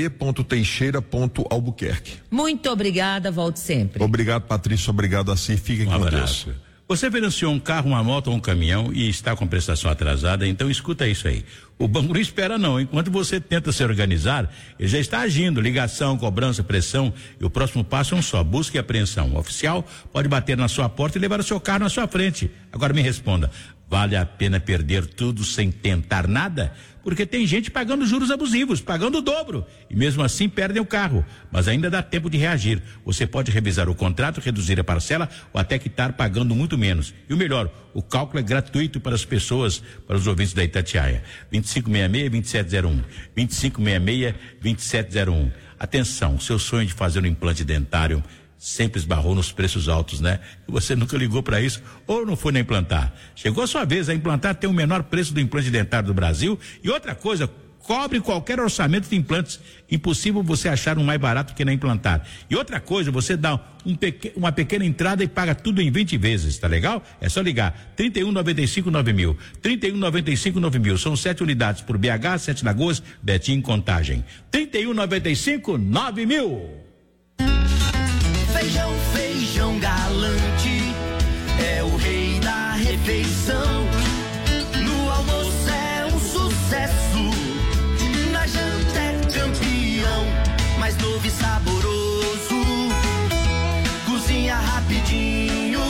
adv.teixeira.albuquerque. Muito obrigada, volte sempre. Obrigado, Patrícia, obrigado a si, fiquem um com abraço. Deus. Você financiou um carro, uma moto ou um caminhão e está com prestação atrasada, então escuta isso aí. O banco não espera não, enquanto você tenta se organizar, ele já está agindo, ligação, cobrança, pressão, e o próximo passo é um só, busca e apreensão. O oficial pode bater na sua porta e levar o seu carro na sua frente. Agora me responda, vale a pena perder tudo sem tentar nada? Porque tem gente pagando juros abusivos, pagando o dobro, e mesmo assim perdem o carro, mas ainda dá tempo de reagir. Você pode revisar o contrato, reduzir a parcela ou até quitar pagando muito menos. E o melhor, o cálculo é gratuito para as pessoas, para os ouvintes da Itatiaia. vinte e cinco sessenta e seis, vinte e sete zero um. vinte e cinco sessenta e seis, vinte e sete zero um. Atenção, seu sonho de fazer um implante dentário sempre esbarrou nos preços altos, né? E você nunca ligou para isso ou não foi nem implantar. Chegou a sua vez, a implantar tem o menor preço do implante dentário do Brasil e outra coisa, cobre qualquer orçamento de implantes. Impossível você achar um mais barato que na implantar. E outra coisa, você dá um pequ... uma pequena entrada e paga tudo em vinte vezes, tá legal? É só ligar, trinta e um, noventa e cinco, nove mil. trinta e um, noventa e cinco, nove mil. São sete unidades por B H, Sete Lagoas, Betim, Contagem. trinta e um, noventa e cinco, nove mil. Feijão, feijão galante, é o rei da refeição. No almoço é um sucesso, na janta é campeão. Mais novo e saboroso, cozinha rapidinho,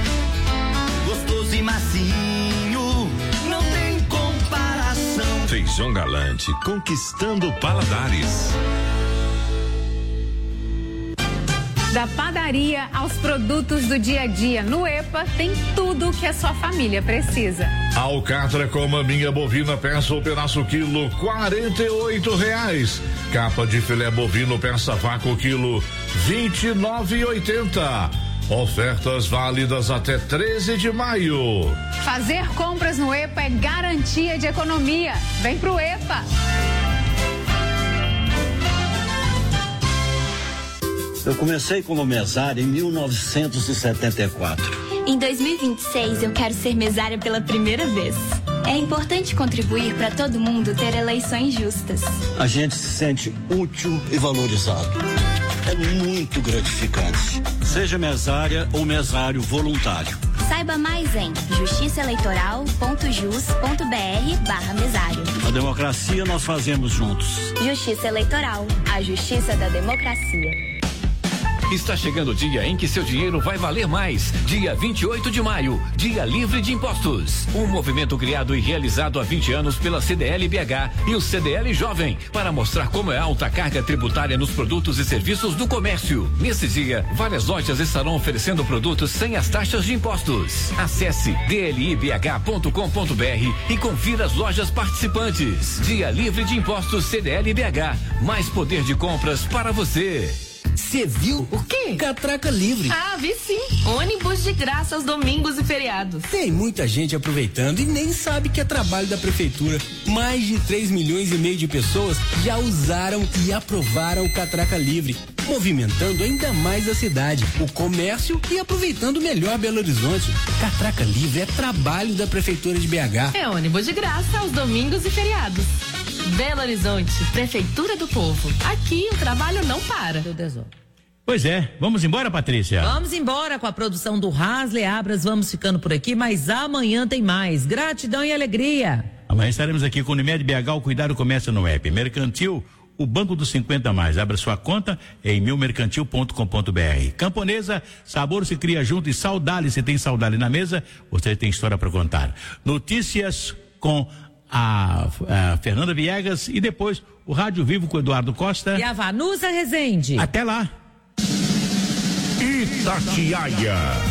gostoso e macinho, não tem comparação. Feijão galante, conquistando paladares. Da padaria aos produtos do dia a dia, no EPA tem tudo o que a sua família precisa. Alcatra com maminha bovina peça ou pedaço quilo, quarenta e oito reais. Capa de filé bovino peça vácuo quilo, vinte e nove reais e oitenta centavos. Ofertas válidas até treze de maio. Fazer compras no EPA é garantia de economia. Vem pro EPA. Eu comecei como mesário em mil novecentos e setenta e quatro. Em dois mil e vinte e seis, eu quero ser mesária pela primeira vez. É importante contribuir para todo mundo ter eleições justas. A gente se sente útil e valorizado. É muito gratificante. Seja mesária ou mesário voluntário. Saiba mais em justiçaeleitoral.jus.br barra mesário. A democracia nós fazemos juntos. Justiça Eleitoral, a justiça da democracia. Está chegando o dia em que seu dinheiro vai valer mais. Dia vinte e oito de maio, Dia Livre de Impostos. Um movimento criado e realizado há vinte anos pela C D L B H e o C D L Jovem para mostrar como é alta a carga tributária nos produtos e serviços do comércio. Nesse dia, várias lojas estarão oferecendo produtos sem as taxas de impostos. Acesse d l i b h ponto com ponto b r e confira as lojas participantes. Dia Livre de Impostos C D L B H. Mais poder de compras para você. Você viu? O quê? Catraca Livre. Ah, vi sim. Ônibus de graça aos domingos e feriados. Tem muita gente aproveitando e nem sabe que é trabalho da prefeitura. Mais de três milhões e meio de pessoas já usaram e aprovaram o Catraca Livre, movimentando ainda mais a cidade, o comércio e aproveitando melhor Belo Horizonte. Catraca Livre é trabalho da prefeitura de B H. É ônibus de graça aos domingos e feriados. Belo Horizonte, Prefeitura do Povo. Aqui o trabalho não para. Pois é, vamos embora, Patrícia? Vamos embora com a produção do Hasley Abras, vamos ficando por aqui, mas amanhã tem mais. Gratidão e alegria. Amanhã estaremos aqui com o Unimed B H, o Cuidado Começa no app. Mercantil, o Banco dos cinquenta mais. Abra sua conta em mil mercantil ponto com ponto b r. Camponesa, sabor se cria junto e Saudade, se tem Saudade na mesa, você tem história para contar. Notícias com A, a Fernanda Viegas e depois o Rádio Vivo com o Eduardo Costa e a Vanusa Rezende. Até lá. Itatiaia.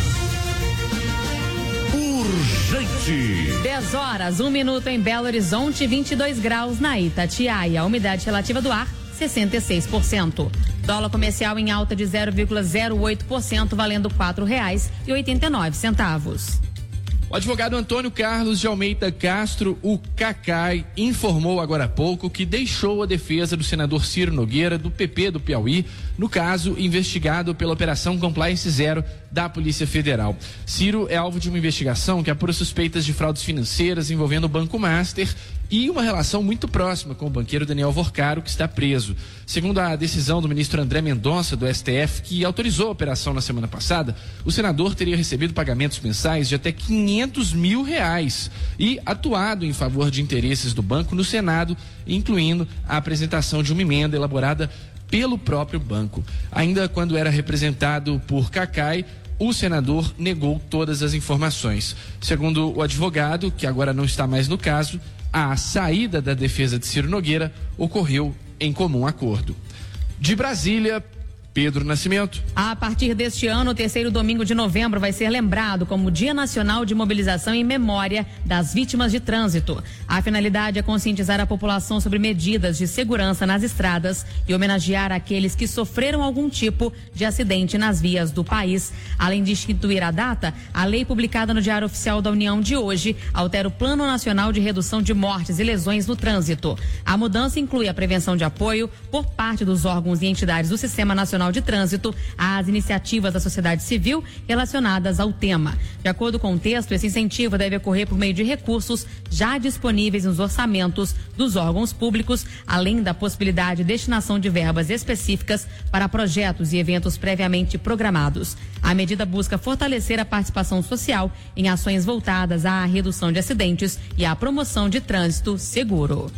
Urgente. dez horas, um minuto em Belo Horizonte, vinte e dois graus na Itatiaia. Umidade relativa do ar, sessenta e seis por cento. Dólar comercial em alta de zero vírgula zero oito por cento, valendo quatro reais e oitenta e nove centavos. O advogado Antônio Carlos de Almeida Castro, o Cacai, informou agora há pouco que deixou a defesa do senador Ciro Nogueira, do P P do Piauí, no caso investigado pela Operação Compliance Zero da Polícia Federal. Ciro é alvo de uma investigação que apura suspeitas de fraudes financeiras envolvendo o Banco Master e uma relação muito próxima com o banqueiro Daniel Vorcaro, que está preso. Segundo a decisão do ministro André Mendonça, do S T F, que autorizou a operação na semana passada, o senador teria recebido pagamentos mensais de até quinhentos mil reais e atuado em favor de interesses do banco no Senado, incluindo a apresentação de uma emenda elaborada pelo próprio banco. Ainda quando era representado por Cacai, o senador negou todas as informações. Segundo o advogado, que agora não está mais no caso, a saída da defesa de Ciro Nogueira ocorreu em comum acordo. De Brasília, Pedro Nascimento. A partir deste ano, o terceiro domingo de novembro vai ser lembrado como Dia Nacional de Mobilização em Memória das Vítimas de Trânsito. A finalidade é conscientizar a população sobre medidas de segurança nas estradas e homenagear aqueles que sofreram algum tipo de acidente nas vias do país. Além de instituir a data, a lei publicada no Diário Oficial da União de hoje altera o Plano Nacional de Redução de Mortes e Lesões no Trânsito. A mudança inclui a prevenção de apoio por parte dos órgãos e entidades do Sistema Nacional de Trânsito às iniciativas da sociedade civil relacionadas ao tema. De acordo com o texto, esse incentivo deve ocorrer por meio de recursos já disponíveis nos orçamentos dos órgãos públicos, além da possibilidade de destinação de verbas específicas para projetos e eventos previamente programados. A medida busca fortalecer a participação social em ações voltadas à redução de acidentes e à promoção de trânsito seguro.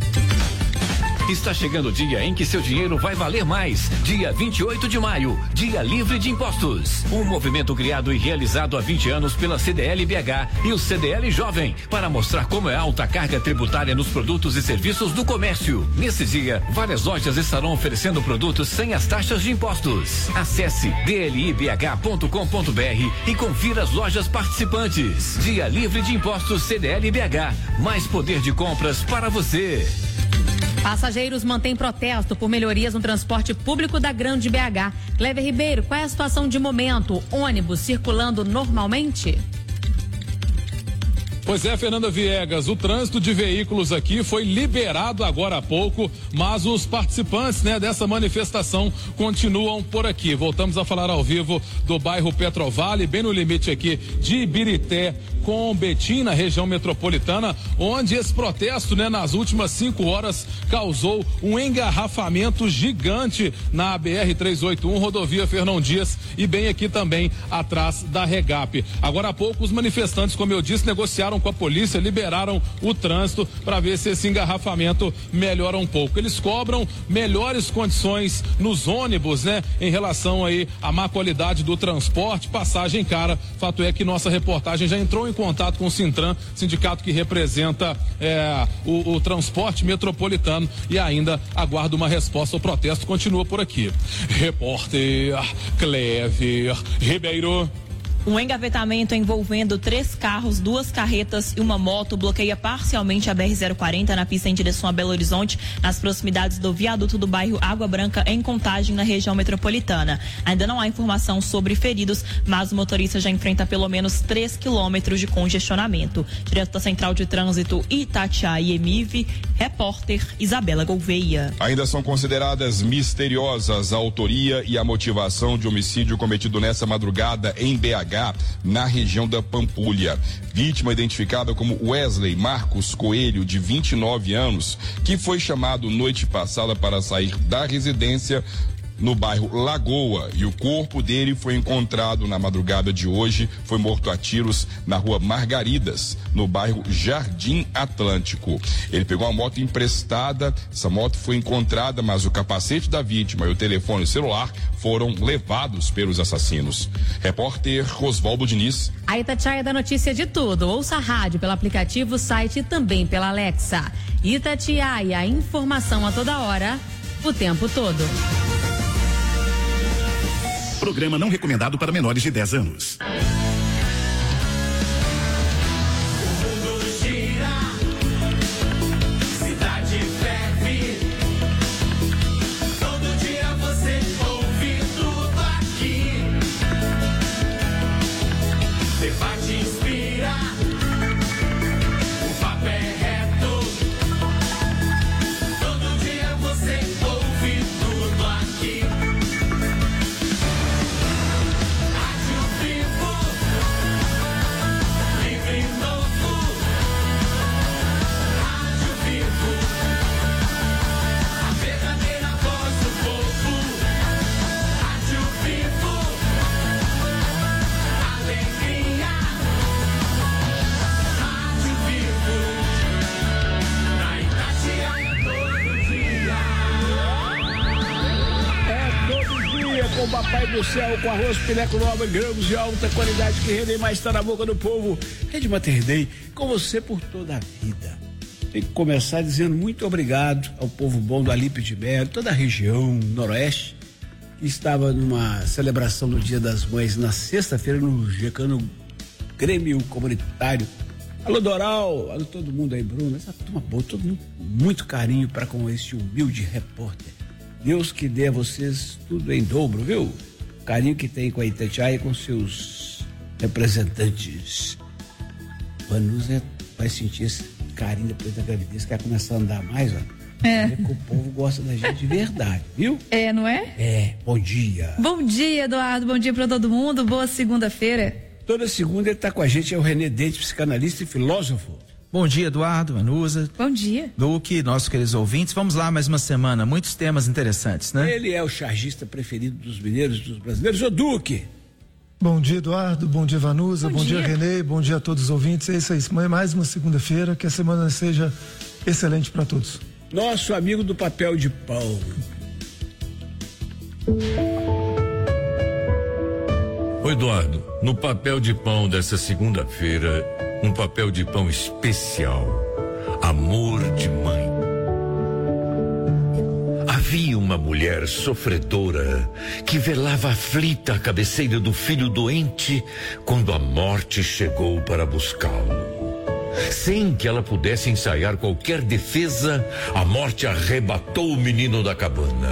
Está chegando o dia em que seu dinheiro vai valer mais. Dia vinte e oito de maio, Dia Livre de Impostos. Um movimento criado e realizado há vinte anos pela C D L B H e o C D L Jovem para mostrar como é alta a carga tributária nos produtos e serviços do comércio. Nesse dia, várias lojas estarão oferecendo produtos sem as taxas de impostos. Acesse d l i b h ponto com ponto b r e confira as lojas participantes. Dia Livre de Impostos C D L B H. Mais poder de compras para você. Passageiros mantêm protesto por melhorias no transporte público da Grande B H. Clever Ribeiro, qual é a situação de momento? Ônibus circulando normalmente? Pois é, Fernanda Viegas, o trânsito de veículos aqui foi liberado agora há pouco, mas os participantes, né, dessa manifestação continuam por aqui. Voltamos a falar ao vivo do bairro Petrovale, bem no limite aqui de Ibirité com Betim, na região metropolitana, onde esse protesto, né, nas últimas cinco horas causou um engarrafamento gigante na B R trezentos e oitenta e um, rodovia Fernão Dias, e bem aqui também atrás da Regap. Agora há pouco os manifestantes, como eu disse, negociaram com a polícia, liberaram o trânsito para ver se esse engarrafamento melhora um pouco. Eles cobram melhores condições nos ônibus, né, em relação aí à má qualidade do transporte, passagem cara. Fato é que nossa reportagem já entrou em contato com o Sintran, sindicato que representa é, o, o transporte metropolitano, e ainda aguarda uma resposta. O protesto continua por aqui. Repórter Clever Ribeiro. Um engavetamento envolvendo três carros, duas carretas e uma moto bloqueia parcialmente a B R zero quarenta na pista em direção a Belo Horizonte, nas proximidades do viaduto do bairro Água Branca, em Contagem, na região metropolitana. Ainda não há informação sobre feridos, mas o motorista já enfrenta pelo menos três quilômetros de congestionamento. Direto da Central de Trânsito Itatiaia e Emive, repórter Isabela Gouveia. Ainda são consideradas misteriosas a autoria e a motivação de homicídio cometido nessa madrugada em B H, na região da Pampulha. Vítima identificada como Wesley Marcos Coelho, de vinte e nove anos, que foi chamado noite passada para sair da residência no bairro Lagoa, e o corpo dele foi encontrado na madrugada de hoje. Foi morto a tiros na rua Margaridas, no bairro Jardim Atlântico. Ele pegou uma moto emprestada, essa moto foi encontrada, mas o capacete da vítima e o telefone celular foram levados pelos assassinos. Repórter Oswaldo Diniz. A Itatiaia dá notícia de tudo. Ouça a rádio pelo aplicativo, site e também pela Alexa. Itatiaia, informação a toda hora, o tempo todo. Programa não recomendado para menores de dez anos. Papai do céu, com arroz Pineco Nova, grãos de alta qualidade que rendem mais, está na boca do povo. Rede Mater Dei, com você por toda a vida. Tem que começar dizendo muito obrigado ao povo bom do Alípio de Melo, toda a região noroeste, que estava numa celebração do Dia das Mães na sexta-feira no Gecano Grêmio Comunitário. Alô Doral, alô todo mundo aí, Bruno, essa turma boa, todo mundo muito carinho para com esse humilde repórter. Deus que dê a vocês tudo em dobro, viu? O carinho que tem com a Itatiaia e com seus representantes. Vanusa vai sentir esse carinho depois da gravidez, que vai começar a andar mais, ó. É. Que o povo gosta da gente de verdade, viu? É, não é? É, bom dia. Bom dia, Eduardo, bom dia pra todo mundo, boa segunda-feira. Toda segunda ele tá com a gente, é o René Dente, psicanalista e filósofo. Bom dia, Eduardo, Vanusa. Bom dia. Duque, nossos queridos ouvintes. Vamos lá, mais uma semana. Muitos temas interessantes, né? Ele é o chargista preferido dos mineiros e dos brasileiros, o Duque. Bom dia, Eduardo. Bom dia, Vanusa. Bom, bom dia, dia, Renê. Bom dia a todos os ouvintes. É isso aí. Mais uma segunda-feira. Que a semana seja excelente para todos. Nosso amigo do papel de pão. Oi, Eduardo. No papel de pão dessa segunda-feira, um papel de pão especial. Amor de mãe. Havia uma mulher sofredora que velava aflita à cabeceira do filho doente quando a morte chegou para buscá-lo. Sem que ela pudesse ensaiar qualquer defesa, a morte arrebatou o menino da cabana.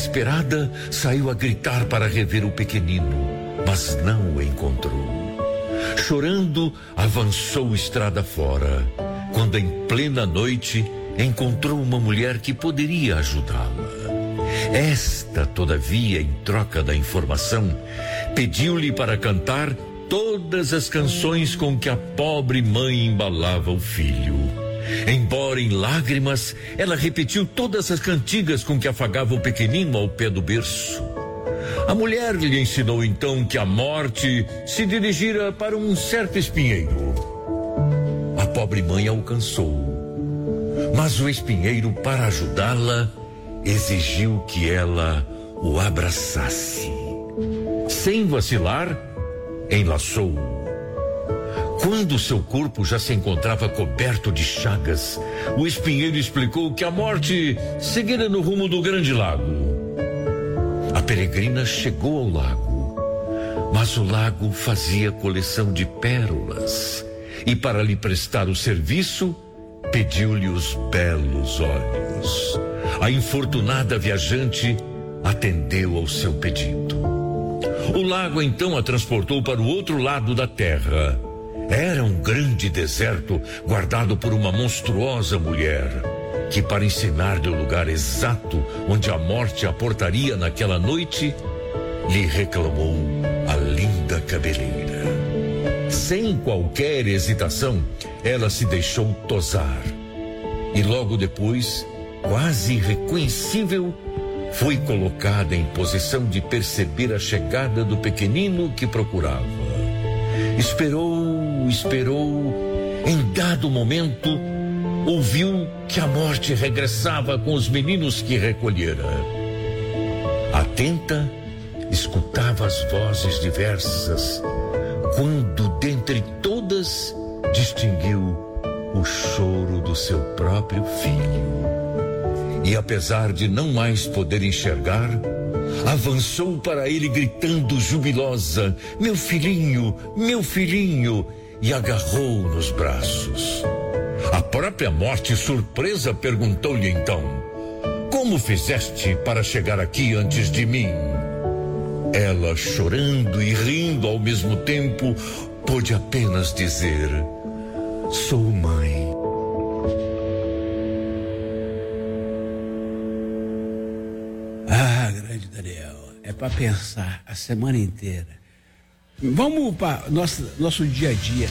Desesperada, saiu a gritar para rever o pequenino, mas não o encontrou. Chorando, avançou estrada fora, quando em plena noite encontrou uma mulher que poderia ajudá-la. Esta, todavia, em troca da informação, pediu-lhe para cantar todas as canções com que a pobre mãe embalava o filho. Embora em lágrimas, ela repetiu todas as cantigas com que afagava o pequenino ao pé do berço. A mulher lhe ensinou então que a morte se dirigira para um certo espinheiro. A pobre mãe alcançou, mas o espinheiro, para ajudá-la, exigiu que ela o abraçasse. Sem vacilar, enlaçou-o. Quando seu corpo já se encontrava coberto de chagas, o espinheiro explicou que a morte seguira no rumo do grande lago. A peregrina chegou ao lago, mas o lago fazia coleção de pérolas e, para lhe prestar o serviço, pediu-lhe os belos olhos. A infortunada viajante atendeu ao seu pedido. O lago então a transportou para o outro lado da terra. Era um grande deserto guardado por uma monstruosa mulher, que, para ensinar-lhe o lugar exato onde a morte a portaria naquela noite, lhe reclamou a linda cabeleira. Sem qualquer hesitação, ela se deixou tosar. E logo depois, quase irreconhecível, foi colocada em posição de perceber a chegada do pequenino que procurava. Esperou, esperou, em dado momento, ouviu que a morte regressava com os meninos que recolhera. Atenta, escutava as vozes diversas, quando dentre todas distinguiu o choro do seu próprio filho. E apesar de não mais poder enxergar, avançou para ele gritando jubilosa: "Meu filhinho, meu filhinho!" e agarrou nos braços. A própria morte, surpresa, perguntou-lhe então: "Como fizeste para chegar aqui antes de mim?" Ela, chorando e rindo ao mesmo tempo, pôde apenas dizer: "Sou mãe." Ah, grande Daniel, é para pensar a semana inteira. Vamos para nosso, nosso dia a dia.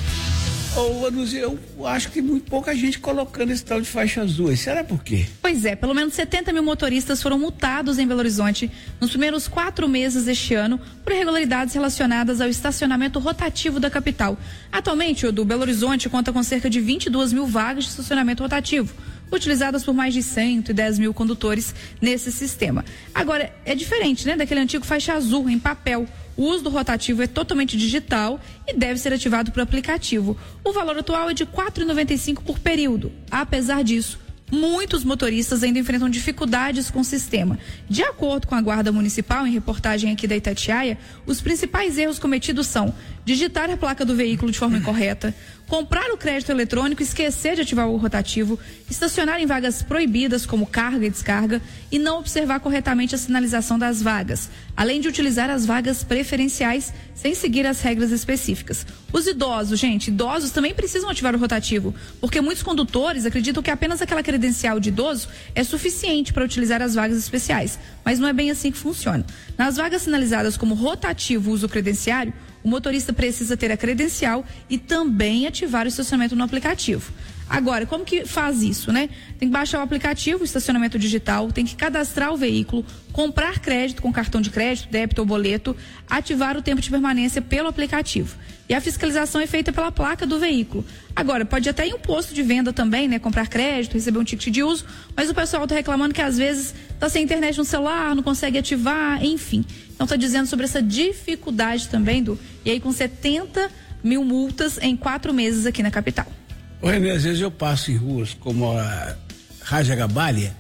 Oh, eu acho que tem muito pouca gente colocando esse tal de faixa azul. Será por quê? Pois é, pelo menos setenta mil motoristas foram multados em Belo Horizonte nos primeiros quatro meses deste ano por irregularidades relacionadas ao estacionamento rotativo da capital. Atualmente, o do Belo Horizonte conta com cerca de vinte e duas mil vagas de estacionamento rotativo, utilizadas por mais de cento e dez mil condutores nesse sistema. Agora, é diferente, né, daquele antigo faixa azul em papel. O uso do rotativo é totalmente digital e deve ser ativado por aplicativo. O valor atual é de quatro reais e noventa e cinco centavos por período. Apesar disso, muitos motoristas ainda enfrentam dificuldades com o sistema. De acordo com a Guarda Municipal, em reportagem aqui da Itatiaia, os principais erros cometidos são digitar a placa do veículo de forma incorreta, comprar o crédito eletrônico e esquecer de ativar o rotativo, estacionar em vagas proibidas como carga e descarga e não observar corretamente a sinalização das vagas, além de utilizar as vagas preferenciais sem seguir as regras específicas. Os idosos, gente, idosos também precisam ativar o rotativo, porque muitos condutores acreditam que apenas aquela credencial de idoso é suficiente para utilizar as vagas especiais, mas não é bem assim que funciona. Nas vagas sinalizadas como rotativo uso credenciário, o motorista precisa ter a credencial e também ativar o estacionamento no aplicativo. Agora, como que faz isso, né? Tem que baixar o aplicativo, o estacionamento digital, tem que cadastrar o veículo, comprar crédito com cartão de crédito, débito ou boleto, ativar o tempo de permanência pelo aplicativo. E a fiscalização é feita pela placa do veículo. Agora, pode até ir um posto de venda também, né? Comprar crédito, receber um ticket de uso, mas o pessoal está reclamando que às vezes está sem internet no celular, não consegue ativar, enfim. Então está dizendo sobre essa dificuldade também, do e aí com setenta mil multas em quatro meses aqui na capital. Ô René, às vezes eu passo em ruas como a Raja Gabalha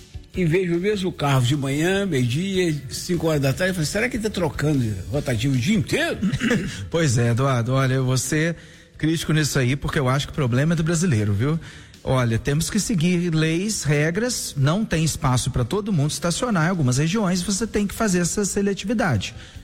e vejo o mesmo carro de manhã, meio-dia, cinco horas da tarde, e falo, será que ele está trocando rotativo o dia inteiro? Pois é, Eduardo, olha, eu vou ser crítico nisso aí, porque eu acho que o problema é do brasileiro, viu? Olha, temos que seguir leis, regras, não tem espaço para todo mundo estacionar em algumas regiões, você tem que fazer essa seletividade.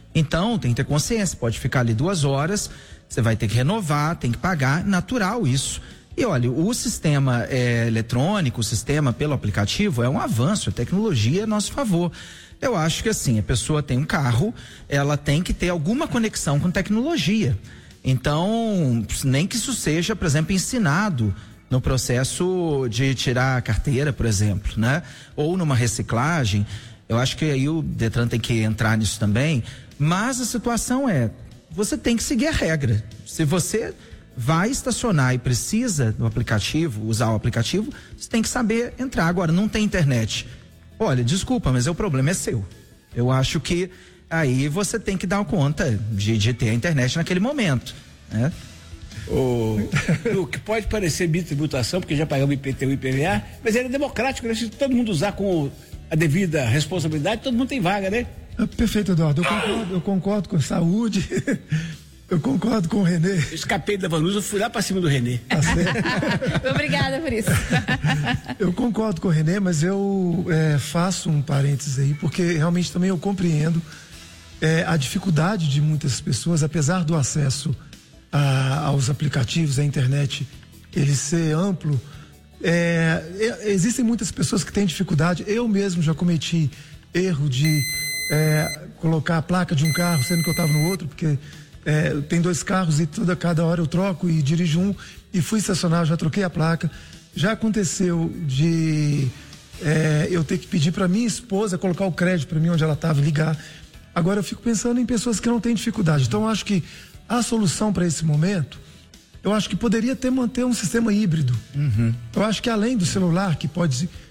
Então, tem que ter consciência, pode ficar ali duas horas, você vai ter que renovar, tem que pagar, natural isso. E olha, o sistema é, eletrônico, o sistema pelo aplicativo é um avanço, a tecnologia é a nosso favor. Eu acho que assim, a pessoa tem um carro, ela tem que ter alguma conexão com tecnologia. Então, nem que isso seja, por exemplo, ensinado no processo de tirar a carteira, por exemplo, né? Ou numa reciclagem, eu acho que aí o Detran tem que entrar nisso também, mas a situação é, você tem que seguir a regra. Se você vai estacionar e precisa do aplicativo, usar o aplicativo, você tem que saber entrar. Agora, não tem internet. Olha, desculpa, mas o problema é seu. Eu acho que aí você tem que dar conta de, de ter a internet naquele momento, né? O, o que pode parecer bitributação, porque já pagamos I P T U e I P V A, mas ele é democrático, né? Se todo mundo usar com a devida responsabilidade, todo mundo tem vaga, né? É, perfeito, Eduardo. Eu concordo, eu concordo com saúde. Eu concordo com o Renê. Eu escapei da Vanusa, eu fui lá pra cima do Renê. Tá certo. Obrigada por isso. Eu concordo com o Renê, mas eu é, faço um parênteses aí, porque realmente também eu compreendo é, a dificuldade de muitas pessoas, apesar do acesso a, aos aplicativos, à internet, ele ser amplo. É, é, existem muitas pessoas que têm dificuldade. Eu mesmo já cometi erro de é, colocar a placa de um carro, sendo que eu estava no outro, porque É, tem dois carros e toda cada hora eu troco e dirijo um e fui estacionar, já troquei a placa. Já aconteceu de é, eu ter que pedir para minha esposa colocar o crédito para mim onde ela estava, ligar. Agora eu fico pensando em pessoas que não têm dificuldade. Então eu acho que a solução para esse momento, eu acho que poderia ter manter um sistema híbrido. Uhum. Eu acho que além do celular, que pode